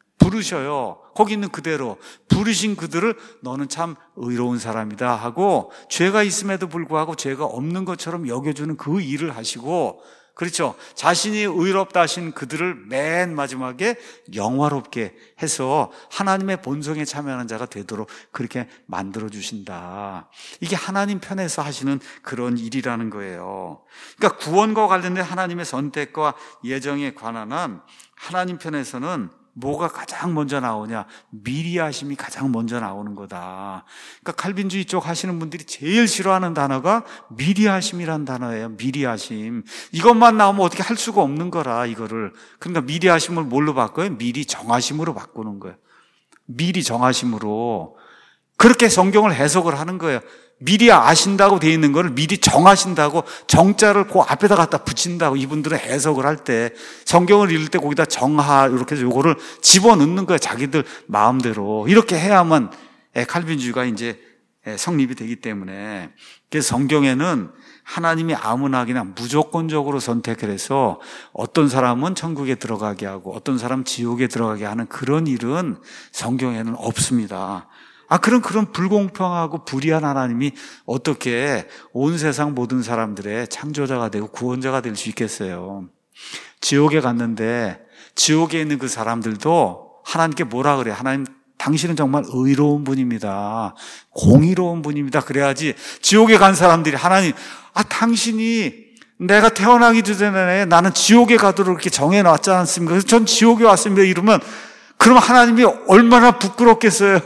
부르셔요. 거기 있는 그대로. 부르신 그들을 너는 참 의로운 사람이다 하고, 죄가 있음에도 불구하고 죄가 없는 것처럼 여겨주는 그 일을 하시고, 그렇죠. 자신이 의롭다 하신 그들을 맨 마지막에 영화롭게 해서 하나님의 본성에 참여하는 자가 되도록 그렇게 만들어주신다. 이게 하나님 편에서 하시는 그런 일이라는 거예요. 그러니까 구원과 관련된 하나님의 선택과 예정에 관한 한 하나님 편에서는 뭐가 가장 먼저 나오냐? 미리 하심이 가장 먼저 나오는 거다. 그러니까 칼빈주의 쪽 하시는 분들이 제일 싫어하는 단어가 미리 하심이란 단어예요. 미리 하심. 이것만 나오면 어떻게 할 수가 없는 거라, 이거를. 그러니까 미리 하심을 뭘로 바꿔요? 미리 정하심으로 바꾸는 거예요. 미리 정하심으로. 그렇게 성경을 해석을 하는 거예요. 미리 아신다고 되어 있는 거를 미리 정하신다고, 정자를 그 앞에다 갖다 붙인다고 이분들은 해석을 할 때, 성경을 읽을 때 거기다 정하 이렇게 해서 요거를 집어넣는 거예요. 자기들 마음대로. 이렇게 해야만 칼빈주의가 이제 성립이 되기 때문에. 그래서 성경에는 하나님이 아무나 그냥 무조건적으로 선택을 해서 어떤 사람은 천국에 들어가게 하고 어떤 사람은 지옥에 들어가게 하는 그런 일은 성경에는 없습니다. 아, 그런, 그런 불공평하고 불의한 하나님이 어떻게 온 세상 모든 사람들의 창조자가 되고 구원자가 될 수 있겠어요? 지옥에 갔는데, 지옥에 있는 그 사람들도 하나님께 뭐라 그래? 하나님, 당신은 정말 의로운 분입니다. 공의로운 분입니다. 그래야지. 지옥에 간 사람들이 하나님, 아, 당신이 내가 태어나기 전에 나는 지옥에 가도록 이렇게 정해놨지 않습니까? 그래서 전 지옥에 왔습니다. 이러면 그럼 하나님이 얼마나 부끄럽겠어요.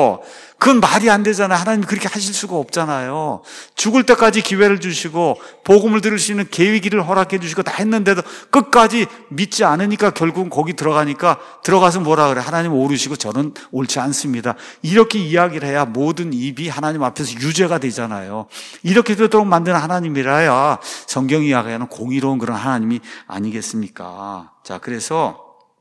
그건 말이 안 되잖아요. 하나님이 그렇게 하실 수가 없잖아요. 죽을 때까지 기회를 주시고 복음을 들을 수 있는 계기를 허락해 주시고 다 했는데도 끝까지 믿지 않으니까 결국은 거기 들어가니까, 들어가서 뭐라 그래? 하나님 오르시고 저는 옳지 않습니다. 이렇게 이야기를 해야 모든 입이 하나님 앞에서 유죄가 되잖아요. 이렇게 되도록 만든 하나님이라야 성경이 이야기하는 공의로운 그런 하나님이 아니겠습니까? 자, 그래서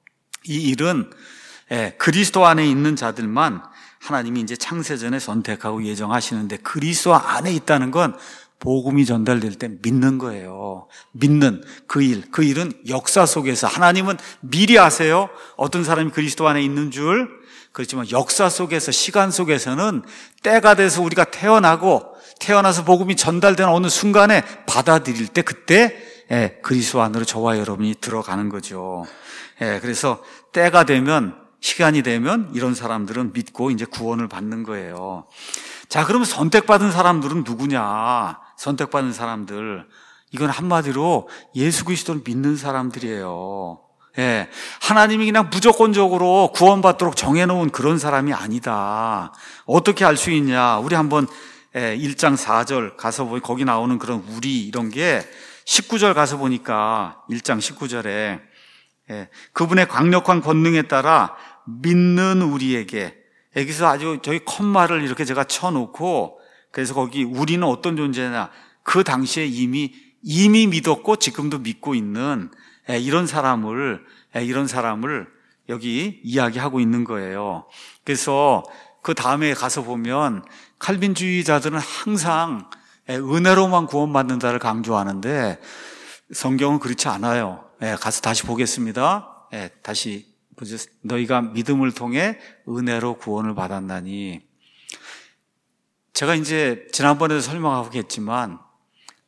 이 일은 예, 그리스도 안에 있는 자들만 하나님이 이제 창세전에 선택하고 예정하시는데, 그리스도 안에 있다는 건 복음이 전달될 때 믿는 거예요. 믿는 그 일. 그 일은 역사 속에서 하나님은 미리 아세요. 어떤 사람이 그리스도 안에 있는 줄. 그렇지만 역사 속에서, 시간 속에서는 때가 돼서 우리가 태어나고 태어나서 복음이 전달되는 어느 순간에 받아들일 때, 그때 예, 그리스도 안으로 저와 여러분이 들어가는 거죠. 예, 그래서 때가 되면, 시간이 되면 이런 사람들은 믿고 이제 구원을 받는 거예요. 자, 그러면 선택받은 사람들은 누구냐? 선택받은 사람들. 이건 한마디로 예수 그리스도를 믿는 사람들이에요. 예. 하나님이 그냥 무조건적으로 구원받도록 정해놓은 그런 사람이 아니다. 어떻게 알 수 있냐? 우리 한번 일 장 사 절 가서 보니 거기 나오는 그런 우리 이런 게 십구 절 가서 보니까 일 장 십구 절에 예, 그분의 강력한 권능에 따라 믿는 우리에게, 여기서 아주 저희 컴마를 이렇게 제가 쳐놓고, 그래서 거기 우리는 어떤 존재냐, 그 당시에 이미 이미 믿었고 지금도 믿고 있는 예, 이런 사람을 예, 이런 사람을 여기 이야기하고 있는 거예요. 그래서 그 다음에 가서 보면 칼빈주의자들은 항상 예, 은혜로만 구원받는다를 강조하는데 성경은 그렇지 않아요. 예, 가서 다시 보겠습니다. 예, 다시 보죠. 너희가 믿음을 통해 은혜로 구원을 받았나니. 제가 이제 지난번에도 설명하고 했지만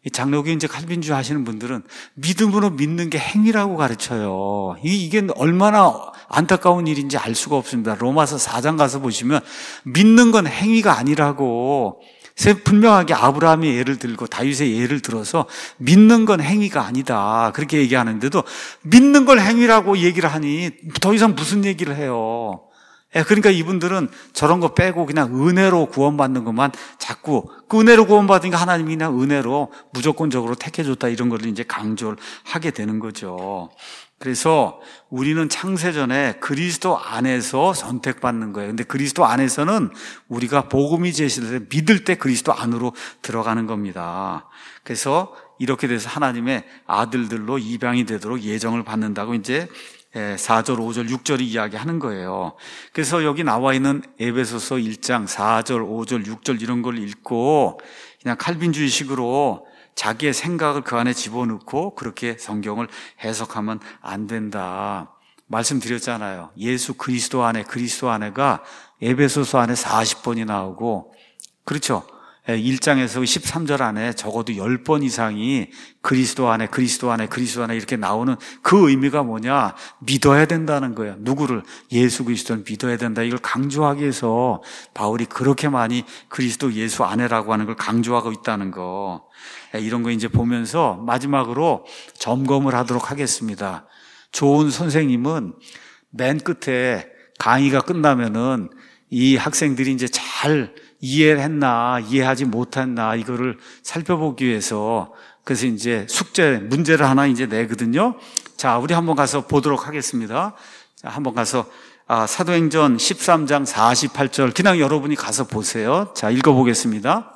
장로교 이제 칼빈주의 하시는 분들은 믿음으로 믿는 게 행위라고 가르쳐요. 이게 얼마나 안타까운 일인지 알 수가 없습니다. 로마서 사 장 가서 보시면 믿는 건 행위가 아니라고 분명하게 아브라함의 예를 들고 다윗의 예를 들어서 믿는 건 행위가 아니다 그렇게 얘기하는데도 믿는 걸 행위라고 얘기를 하니 더 이상 무슨 얘기를 해요. 그러니까 이분들은 저런 거 빼고 그냥 은혜로 구원받는 것만 자꾸 그 은혜로 구원받으니까 하나님이 그냥 은혜로 무조건적으로 택해줬다 이런 걸 이제 강조를 하게 되는 거죠. 그래서 우리는 창세전에 그리스도 안에서 선택받는 거예요. 근데 그리스도 안에서는 우리가 복음이 제시될 때 믿을 때 그리스도 안으로 들어가는 겁니다. 그래서 이렇게 돼서 하나님의 아들들로 입양이 되도록 예정을 받는다고 이제 사 절, 오 절, 육 절이 이야기하는 거예요. 그래서 여기 나와 있는 에베소서 일 장 사 절, 오 절, 육 절 이런 걸 읽고 그냥 칼빈주의식으로 자기의 생각을 그 안에 집어넣고 그렇게 성경을 해석하면 안 된다. 말씀드렸잖아요. 예수 그리스도 안에, 그리스도 안에가 에베소서 안에 사십 번이 나오고, 그렇죠? 일 장에서 십삼 절 안에 적어도 십 번 이상이 그리스도 안에, 그리스도 안에, 그리스도 안에 이렇게 나오는 그 의미가 뭐냐? 믿어야 된다는 거예요. 누구를? 예수 그리스도를 믿어야 된다. 이걸 강조하기 위해서 바울이 그렇게 많이 그리스도 예수 안에라고 하는 걸 강조하고 있다는 거. 이런 거 이제 보면서 마지막으로 점검을 하도록 하겠습니다. 좋은 선생님은 맨 끝에 강의가 끝나면은 이 학생들이 이제 잘 이해했나, 이해하지 못했나, 이거를 살펴보기 위해서 그래서 이제 숙제, 문제를 하나 이제 내거든요. 자, 우리 한번 가서 보도록 하겠습니다. 자, 한번 가서, 아, 사도행전 십삼 장 사십팔 절, 그냥 여러분이 가서 보세요. 자, 읽어보겠습니다.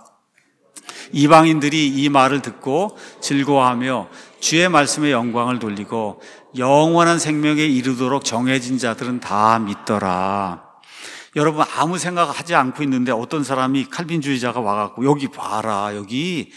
이방인들이 이 말을 듣고 즐거워하며 주의 말씀에 영광을 돌리고 영원한 생명에 이르도록 정해진 자들은 다 믿더라. 여러분 아무 생각하지 않고 있는데 어떤 사람이 칼빈주의자가 와갖고 여기 봐라, 여기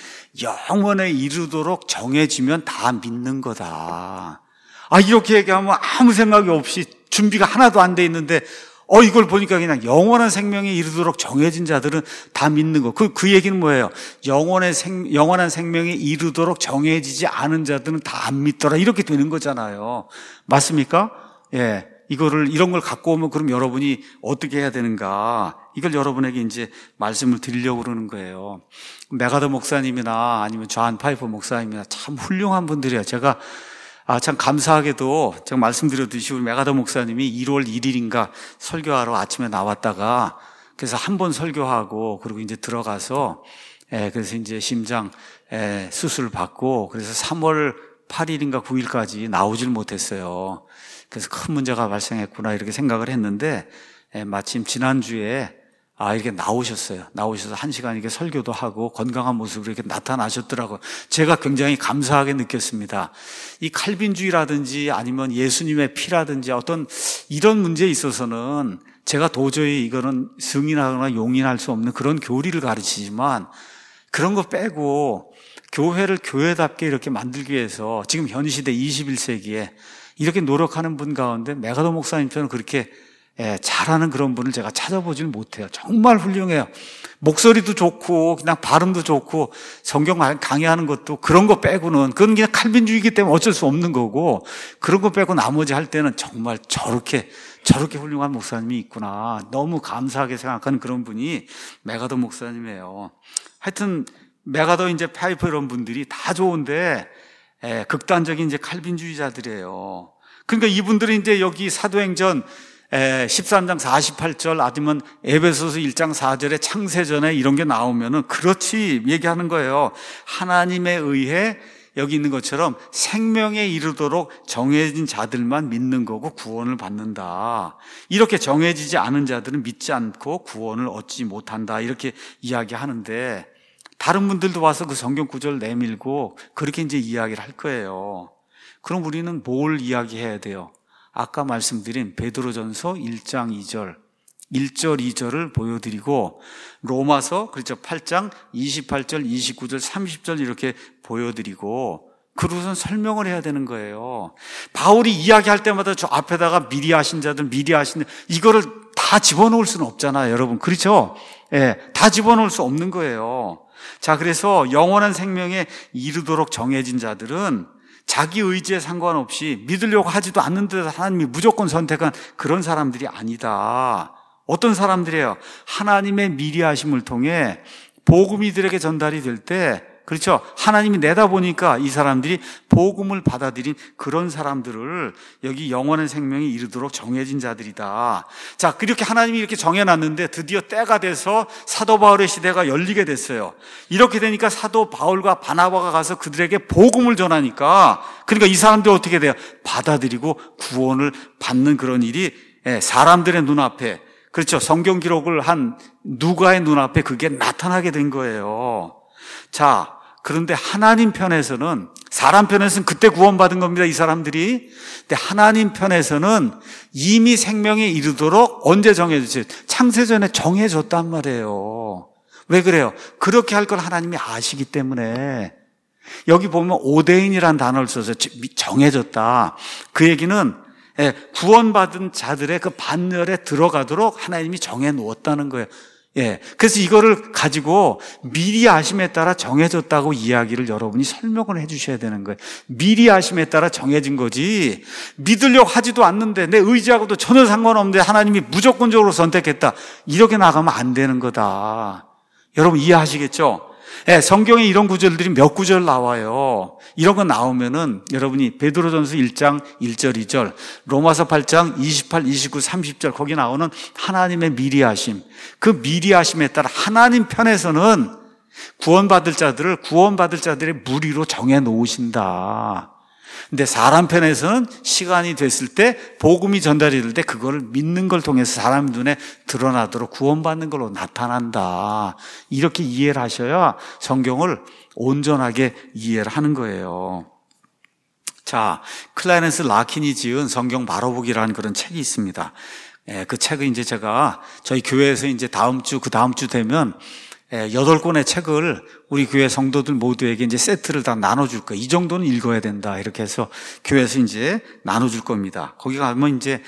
영원에 이르도록 정해지면 다 믿는 거다. 아, 이렇게 얘기하면 아무 생각이 없이 준비가 하나도 안 돼 있는데 어 이걸 보니까 그냥 영원한 생명에 이르도록 정해진 자들은 다 믿는 거. 그, 그 얘기는 뭐예요? 영원의 생, 영원한 생명에 이르도록 정해지지 않은 자들은 다 안 믿더라. 이렇게 되는 거잖아요. 맞습니까? 예. 이거를, 이런 걸 갖고 오면 그럼 여러분이 어떻게 해야 되는가? 이걸 여러분에게 이제 말씀을 드리려고 그러는 거예요. 메가더 목사님이나 아니면 존 파이퍼 목사님이나 참 훌륭한 분들이에요. 제가 아, 참 감사하게도 제가 말씀드렸듯이 우리 메가더 목사님이 일월 일일인가 설교하러 아침에 나왔다가 그래서 한 번 설교하고 그리고 이제 들어가서 에, 그래서 이제 심장 에, 수술 받고 그래서 삼월 팔일인가 구일까지 나오질 못했어요. 그래서 큰 문제가 발생했구나 이렇게 생각을 했는데 에, 마침 지난주에 아, 이렇게 나오셨어요. 나오셔서 한 시간 이렇게 설교도 하고 건강한 모습으로 이렇게 나타나셨더라고요. 제가 굉장히 감사하게 느꼈습니다. 이 칼빈주의라든지 아니면 예수님의 피라든지 어떤 이런 문제에 있어서는 제가 도저히 이거는 승인하거나 용인할 수 없는 그런 교리를 가르치지만 그런 거 빼고 교회를 교회답게 이렇게 만들기 위해서 지금 현 시대 이십일 세기에 이렇게 노력하는 분 가운데 메가더 목사님처럼 그렇게 예, 잘하는 그런 분을 제가 찾아보지는 못해요. 정말 훌륭해요. 목소리도 좋고 그냥 발음도 좋고 성경 강의하는 것도 그런 거 빼고는 그건 그냥 칼빈주의이기 때문에 어쩔 수 없는 거고 그런 거 빼고 나머지 할 때는 정말 저렇게 저렇게 훌륭한 목사님이 있구나. 너무 감사하게 생각하는 그런 분이 메가더 목사님이에요. 하여튼 메가더 이제 파이프 이런 분들이 다 좋은데 예, 극단적인 이제 칼빈주의자들이에요. 그러니까 이분들이 이제 여기 사도행전 십삼 장 사십팔 절 아니면 에베소서 일 장 사 절에 창세전에 이런 게 나오면은 그렇지 얘기하는 거예요. 하나님에 의해 여기 있는 것처럼 생명에 이르도록 정해진 자들만 믿는 거고 구원을 받는다. 이렇게 정해지지 않은 자들은 믿지 않고 구원을 얻지 못한다. 이렇게 이야기하는데 다른 분들도 와서 그 성경 구절 내밀고 그렇게 이제 이야기를 할 거예요. 그럼 우리는 뭘 이야기해야 돼요? 아까 말씀드린 베드로전서 일 장 이 절, 일 절 이 절을 보여드리고 로마서 그렇죠 팔 장 이십팔 절, 이십구 절, 삼십 절 이렇게 보여드리고 그러고선 설명을 해야 되는 거예요. 바울이 이야기할 때마다 저 앞에다가 미리 하신 자들, 미리 하신 이거를 다 집어넣을 수는 없잖아요, 여러분. 그렇죠? 예, 다 집어넣을 수 없는 거예요. 자, 그래서 영원한 생명에 이르도록 정해진 자들은 자기 의지에 상관없이 믿으려고 하지도 않는데 하나님이 무조건 선택한 그런 사람들이 아니다. 어떤 사람들이에요? 하나님의 미리 하심을 통해 복음이 이들에게 전달이 될 때, 그렇죠? 하나님이 내다보니까 이 사람들이 복음을 받아들인 그런 사람들을 여기 영원한 생명에 이르도록 정해진 자들이다. 자, 그렇게 하나님이 이렇게 정해놨는데 드디어 때가 돼서 사도 바울의 시대가 열리게 됐어요. 이렇게 되니까 사도 바울과 바나바가 가서 그들에게 복음을 전하니까, 그러니까 이 사람들이 어떻게 돼요? 받아들이고 구원을 받는 그런 일이 사람들의 눈앞에, 그렇죠, 성경 기록을 한 누가의 눈앞에 그게 나타나게 된 거예요. 자, 그런데 하나님 편에서는, 사람 편에서는 그때 구원받은 겁니다, 이 사람들이. 근데 하나님 편에서는 이미 생명에 이르도록 언제 정해졌어요? 창세전에 정해졌단 말이에요. 왜 그래요? 그렇게 할 걸 하나님이 아시기 때문에. 여기 보면 오데인이라는 단어를 써서 정해졌다. 그 얘기는 구원받은 자들의 그 반열에 들어가도록 하나님이 정해 놓았다는 거예요. 예. 그래서 이거를 가지고 미리 아심에 따라 정해졌다고 이야기를 여러분이 설명을 해 주셔야 되는 거예요. 미리 아심에 따라 정해진 거지, 믿으려고 하지도 않는데 내 의지하고도 전혀 상관없는데 하나님이 무조건적으로 선택했다, 이렇게 나가면 안 되는 거다. 여러분 이해하시겠죠? 예, 성경에 이런 구절들이 몇 구절 나와요. 이런 거 나오면은 여러분이 베드로전서 일 장 일 절 이 절, 로마서 팔 장 이십팔, 이십구, 삼십 절 거기 나오는 하나님의 미리하심, 그 미리하심에 따라 하나님 편에서는 구원받을 자들을 구원받을 자들의 무리로 정해 놓으신다. 근데 사람 편에서는 시간이 됐을 때, 복음이 전달이 될 때 그걸 믿는 걸 통해서 사람 눈에 드러나도록 구원받는 걸로 나타난다. 이렇게 이해를 하셔야 성경을 온전하게 이해를 하는 거예요. 자, 클라렌스 라킨이 지은 성경 바로보기라는 그런 책이 있습니다. 예, 그 책은 이제 제가 저희 교회에서 이제 다음 주, 그 다음 주 되면 여덟 권의 책을 우리 교회 성도들 모두에게 이제 세트를 다 나눠줄 거예요. 이 정도는 읽어야 된다, 이렇게 해서 교회에서 이제 나눠줄 겁니다. 거기 가면 이제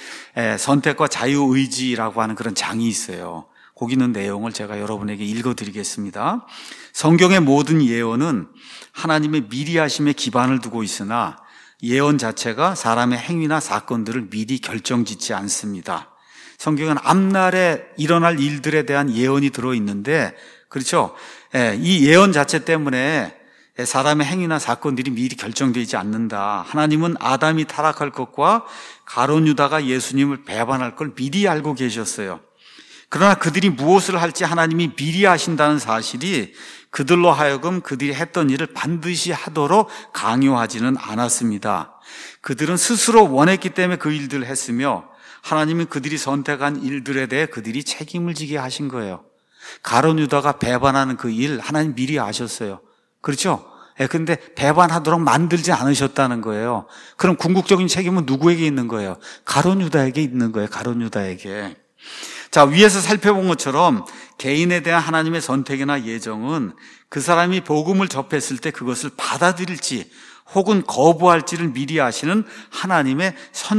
선택과 자유의지라고 하는 그런 장이 있어요. 거기 있는 내용을 제가 여러분에게 읽어드리겠습니다. 성경의 모든 예언은 하나님의 미리하심에 기반을 두고 있으나 예언 자체가 사람의 행위나 사건들을 미리 결정짓지 않습니다. 성경은 앞날에 일어날 일들에 대한 예언이 들어있는데, 그렇죠? 예, 이 예언 자체 때문에 사람의 행위나 사건들이 미리 결정되지 않는다. 하나님은 아담이 타락할 것과 가룟 유다가 예수님을 배반할 걸 미리 알고 계셨어요. 그러나 그들이 무엇을 할지 하나님이 미리 아신다는 사실이 그들로 하여금 그들이 했던 일을 반드시 하도록 강요하지는 않았습니다. 그들은 스스로 원했기 때문에 그 일들을 했으며 하나님은 그들이 선택한 일들에 대해 그들이 책임을 지게 하신 거예요. 가룟 유다가 배반하는 그 일 하나님 미리 아셨어요. 그렇죠? 예, 근데 배반하도록 만들지 않으셨다는 거예요. 그럼 궁극적인 책임은 누구에게 있는 거예요? 가룟 유다에게 있는 거예요. 가룟 유다에게. 자, 위에서 살펴본 것처럼 개인에 대한 하나님의 선택이나 예정은 그 사람이 복음을 접했을 때 그것을 받아들일지 혹은 거부할지를 미리 아시는 하나님의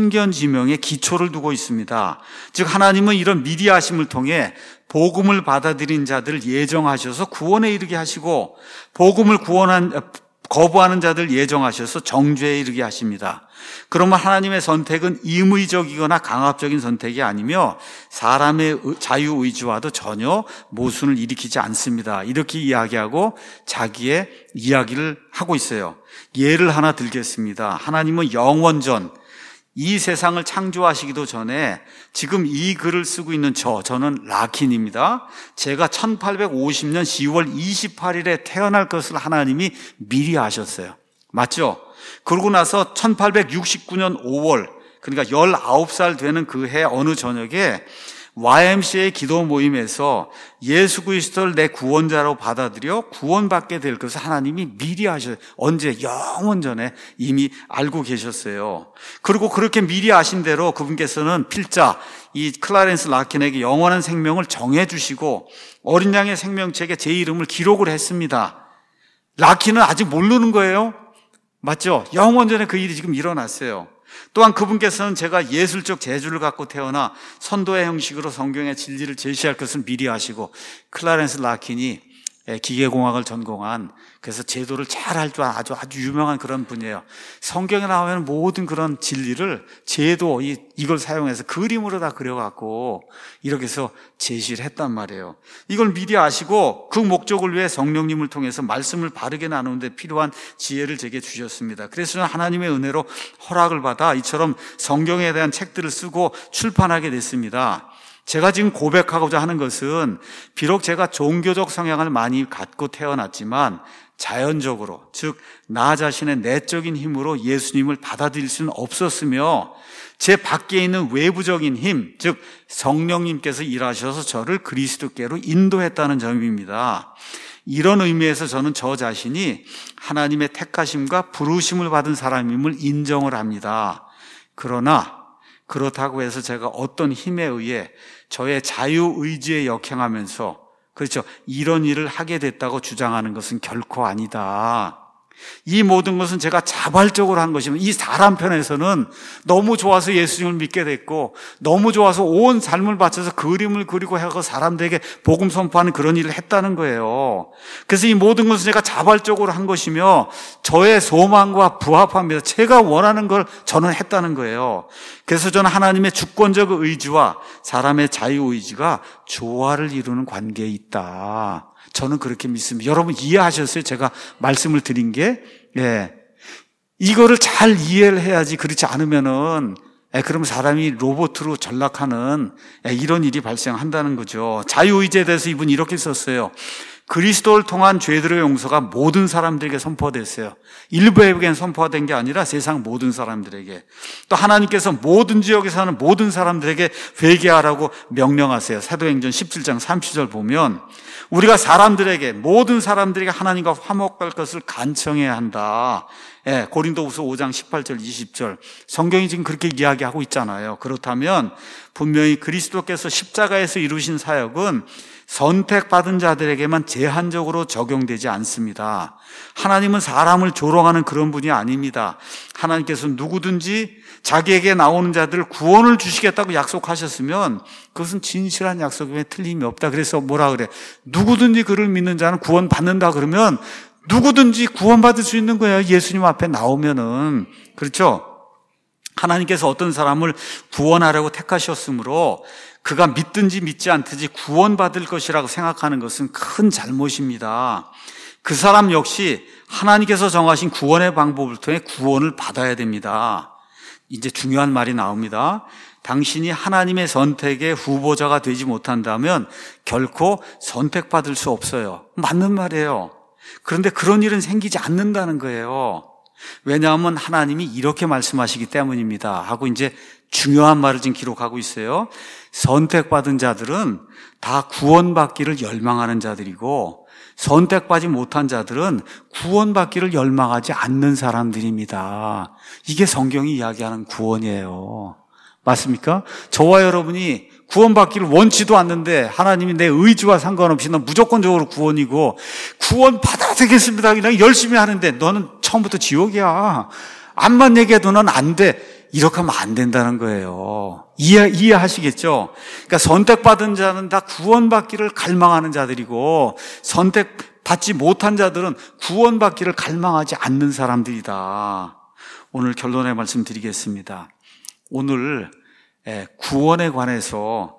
선견지명에 기초를 두고 있습니다. 즉 하나님은 이런 미리 아심을 통해 복음을 받아들인 자들을 예정하셔서 구원에 이르게 하시고 복음을 구원한 거부하는 자들 예정하셔서 정죄에 이르게 하십니다. 그러면 하나님의 선택은 임의적이거나 강압적인 선택이 아니며 사람의 자유의지와도 전혀 모순을 일으키지 않습니다. 이렇게 이야기하고 자기의 이야기를 하고 있어요. 예를 하나 들겠습니다. 하나님은 영원전, 이 세상을 창조하시기도 전에 지금 이 글을 쓰고 있는 저, 저는 라킨입니다. 제가 천팔백오십 년 시월 이십팔일에 태어날 것을 하나님이 미리 아셨어요. 맞죠? 그러고 나서 천팔백육십구 년 오월, 그러니까 열아홉 살 되는 그 해 어느 저녁에 와이엠씨에이 기도 모임에서 예수 그리스도를 내 구원자로 받아들여 구원받게 될 것을 하나님이 미리 아셨어요. 언제? 영원 전에 이미 알고 계셨어요. 그리고 그렇게 미리 아신 대로 그분께서는 필자, 이 클라렌스 라킨에게 영원한 생명을 정해주시고 어린 양의 생명책에 제 이름을 기록을 했습니다. 라킨은 아직 모르는 거예요. 맞죠? 영원 전에 그 일이 지금 일어났어요. 또한 그분께서는 제가 예술적 재주를 갖고 태어나 선도의 형식으로 성경의 진리를 제시할 것을 미리 아시고 클라렌스 라킨이 기계공학을 전공한, 그래서 제도를 잘 할 줄 아주 아주 유명한 그런 분이에요. 성경에 나오는 모든 그런 진리를 제도 이, 이걸 사용해서 그림으로 다 그려갖고 이렇게 해서 제시를 했단 말이에요. 이걸 미리 아시고 그 목적을 위해 성령님을 통해서 말씀을 바르게 나누는데 필요한 지혜를 제게 주셨습니다. 그래서 저는 하나님의 은혜로 허락을 받아 이처럼 성경에 대한 책들을 쓰고 출판하게 됐습니다. 제가 지금 고백하고자 하는 것은 비록 제가 종교적 성향을 많이 갖고 태어났지만 자연적으로, 즉 나 자신의 내적인 힘으로 예수님을 받아들일 수는 없었으며 제 밖에 있는 외부적인 힘, 즉 성령님께서 일하셔서 저를 그리스도께로 인도했다는 점입니다. 이런 의미에서 저는 저 자신이 하나님의 택하심과 부르심을 받은 사람임을 인정을 합니다. 그러나 그렇다고 해서 제가 어떤 힘에 의해 저의 자유의지에 역행하면서, 그렇죠, 이런 일을 하게 됐다고 주장하는 것은 결코 아니다. 이 모든 것은 제가 자발적으로 한 것이면, 이 사람 편에서는 너무 좋아서 예수님을 믿게 됐고 너무 좋아서 온 삶을 바쳐서 그림을 그리고 하고 사람들에게 복음 선포하는 그런 일을 했다는 거예요. 그래서 이 모든 것은 제가 자발적으로 한 것이며 저의 소망과 부합합니다. 제가 원하는 걸 저는 했다는 거예요. 그래서 저는 하나님의 주권적 의지와 사람의 자유의지가 조화를 이루는 관계에 있다, 저는 그렇게 믿습니다. 여러분 이해하셨어요? 제가 말씀을 드린 게, 예. 이거를 잘 이해를 해야지. 그렇지 않으면은, 예, 그러면 사람이 로봇으로 전락하는, 예, 이런 일이 발생한다는 거죠. 자유의지에 대해서 이분이 이렇게 썼어요. 그리스도를 통한 죄들의 용서가 모든 사람들에게 선포됐어요. 일부에게는 선포가 된 게 아니라 세상 모든 사람들에게. 또 하나님께서 모든 지역에 사는 모든 사람들에게 회개하라고 명령하세요. 사도행전 십칠 장 삼십 절 보면 우리가 사람들에게, 모든 사람들에게 하나님과 화목할 것을 간청해야 한다. 예, 고린도후서 오 장 십팔 절 이십 절 성경이 지금 그렇게 이야기하고 있잖아요. 그렇다면 분명히 그리스도께서 십자가에서 이루신 사역은 선택받은 자들에게만 제한적으로 적용되지 않습니다. 하나님은 사람을 조롱하는 그런 분이 아닙니다. 하나님께서 누구든지 자기에게 나오는 자들을 구원을 주시겠다고 약속하셨으면 그것은 진실한 약속임에 틀림이 없다. 그래서 뭐라 그래? 누구든지 그를 믿는 자는 구원받는다 그러면 누구든지 구원받을 수 있는 거예요. 예수님 앞에 나오면은. 그렇죠? 하나님께서 어떤 사람을 구원하려고 택하셨으므로 그가 믿든지 믿지 않든지 구원받을 것이라고 생각하는 것은 큰 잘못입니다. 그 사람 역시 하나님께서 정하신 구원의 방법을 통해 구원을 받아야 됩니다. 이제 중요한 말이 나옵니다. 당신이 하나님의 선택의 후보자가 되지 못한다면 결코 선택받을 수 없어요. 맞는 말이에요. 그런데 그런 일은 생기지 않는다는 거예요. 왜냐하면 하나님이 이렇게 말씀하시기 때문입니다 하고 이제 중요한 말을 지금 기록하고 있어요. 선택받은 자들은 다 구원받기를 열망하는 자들이고 선택받지 못한 자들은 구원받기를 열망하지 않는 사람들입니다. 이게 성경이 이야기하는 구원이에요. 맞습니까? 저와 여러분이 구원받기를 원치도 않는데 하나님이 내 의지와 상관없이 넌 무조건적으로 구원이고 구원 받아야 되겠습니다. 그냥 열심히 하는데 너는 처음부터 지옥이야. 암만 얘기해도 넌 안 돼. 이렇게 하면 안 된다는 거예요. 이해, 이해하시겠죠? 그러니까 선택받은 자는 다 구원받기를 갈망하는 자들이고 선택받지 못한 자들은 구원받기를 갈망하지 않는 사람들이다. 오늘 결론의 말씀 드리겠습니다. 오늘 구원에 관해서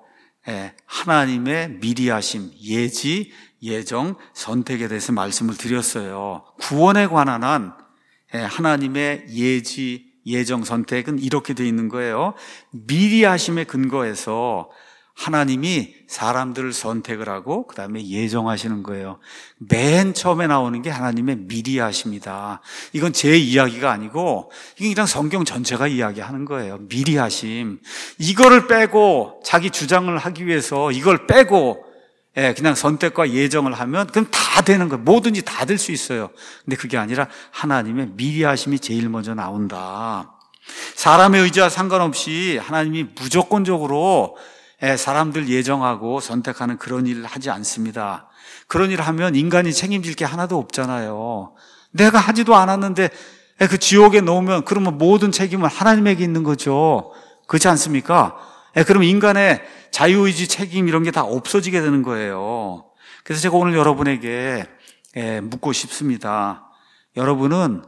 하나님의 미리 하심, 예지, 예정, 선택에 대해서 말씀을 드렸어요. 구원에 관한 한 하나님의 예지, 예정, 선택은 이렇게 되어 있는 거예요. 미리 하심에 근거해서 하나님이 사람들을 선택을 하고 그 다음에 예정하시는 거예요. 맨 처음에 나오는 게 하나님의 미리 하심이다. 이건 제 이야기가 아니고 이게 그냥 성경 전체가 이야기하는 거예요. 미리 하심. 이거를 빼고 자기 주장을 하기 위해서 이걸 빼고 예, 그냥 선택과 예정을 하면 그럼 다 되는 거예요. 뭐든지 다 될 수 있어요. 근데 그게 아니라 하나님의 미리 하심이 제일 먼저 나온다. 사람의 의지와 상관없이 하나님이 무조건적으로 사람들 예정하고 선택하는 그런 일을 하지 않습니다. 그런 일을 하면 인간이 책임질 게 하나도 없잖아요. 내가 하지도 않았는데 그 지옥에 넣으면 그러면 모든 책임은 하나님에게 있는 거죠. 그렇지 않습니까? 그러면 인간의 자유의지 책임 이런 게 다 없어지게 되는 거예요. 그래서 제가 오늘 여러분에게 예, 묻고 싶습니다. 여러분은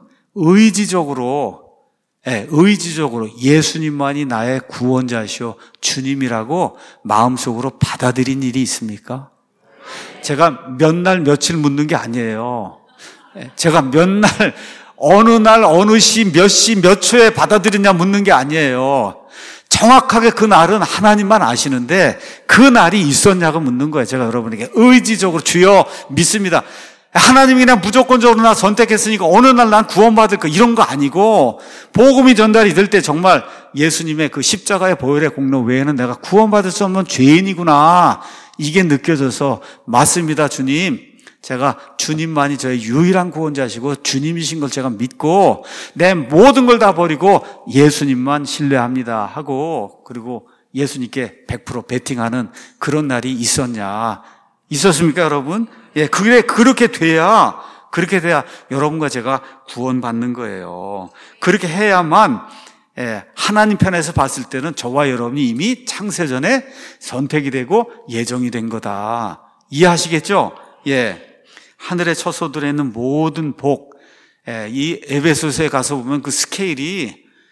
의지적으로 예, 의지적으로 예수님만이 나의 구원자시오 주님이라고 마음속으로 받아들인 일이 있습니까? 제가 몇 날 며칠 묻는 게 아니에요. 예, 제가 몇 날 어느 날 어느 시 몇 시 몇 초에 받아들이냐 묻는 게 아니에요. 정확하게 그 날은 하나님만 아시는데 그 날이 있었냐고 묻는 거예요. 제가 여러분에게 의지적으로 주여 믿습니다. 하나님이 그냥 무조건적으로 나 선택했으니까 어느 날 난 구원받을 거 이런 거 아니고 복음이 전달이 될 때 정말 예수님의 그 십자가의 보혈의 공로 외에는 내가 구원받을 수 없는 죄인이구나 이게 느껴져서 맞습니다 주님. 제가 주님만이 저의 유일한 구원자시고 주님이신 걸 제가 믿고 내 모든 걸 다 버리고 예수님만 신뢰합니다 하고 그리고 예수님께 백 퍼센트 베팅하는 그런 날이 있었냐? 있었습니까 여러분? 예, 그래 그렇게 돼야 그렇게 돼야 여러분과 제가 구원받는 거예요. 그렇게 해야만 예, 하나님 편에서 봤을 때는 저와 여러분이 이미 창세전에 선택이 되고 예정이 된 거다. 이해하시겠죠? 예. 하늘의 처소들에 있는 모든 복, 예, 이 에베소서에 가서 보면 그 스케일이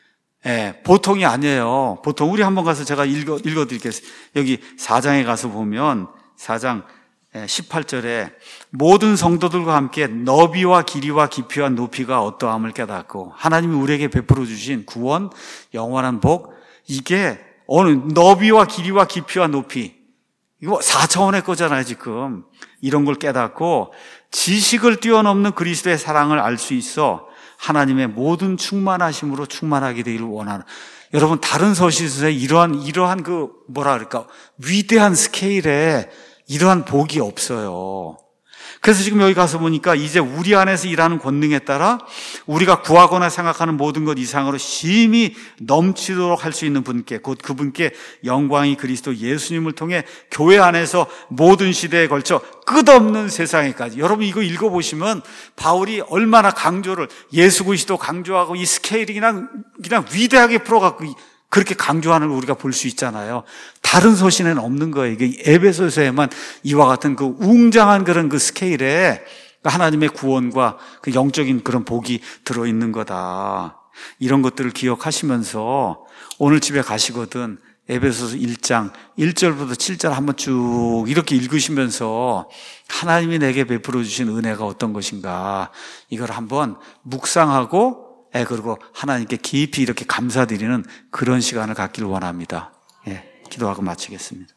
예, 보통이 아니에요. 보통 우리 한번 가서 제가 읽어, 읽어드리겠습니다. 여기 사 장에 가서 보면 사 장 십팔 절에 모든 성도들과 함께 너비와 길이와 깊이와 높이가 어떠함을 깨닫고 하나님이 우리에게 베풀어 주신 구원, 영원한 복 이게 어느 너비와 길이와 깊이와 높이 이거 사 차원의 거잖아요 지금. 이런 걸 깨닫고 지식을 뛰어넘는 그리스도의 사랑을 알 수 있어 하나님의 모든 충만하심으로 충만하게 되기를 원하는. 여러분 다른 서신서에 이러한 이러한 그 뭐라 그럴까 위대한 스케일에 이러한 복이 없어요. 그래서 지금 여기 가서 보니까 이제 우리 안에서 일하는 권능에 따라 우리가 구하거나 생각하는 모든 것 이상으로 심히 넘치도록 할 수 있는 분께 곧 그분께 영광이 그리스도 예수님을 통해 교회 안에서 모든 시대에 걸쳐 끝없는 세상에까지. 여러분 이거 읽어보시면 바울이 얼마나 강조를 예수 그리스도 강조하고 이 스케일이 그냥 그냥 위대하게 풀어갖고 그렇게 강조하는 걸 우리가 볼 수 있잖아요. 다른 서신에는 없는 거예요. 이게 에베소서에만 이와 같은 그 웅장한 그런 그 스케일에 하나님의 구원과 그 영적인 그런 복이 들어있는 거다. 이런 것들을 기억하시면서 오늘 집에 가시거든 에베소서 일 장 일 절부터 칠 절 한번 쭉 이렇게 읽으시면서 하나님이 내게 베풀어 주신 은혜가 어떤 것인가 이걸 한번 묵상하고 예, 그리고 하나님께 깊이 이렇게 감사드리는 그런 시간을 갖기를 원합니다. 예, 기도하고 마치겠습니다.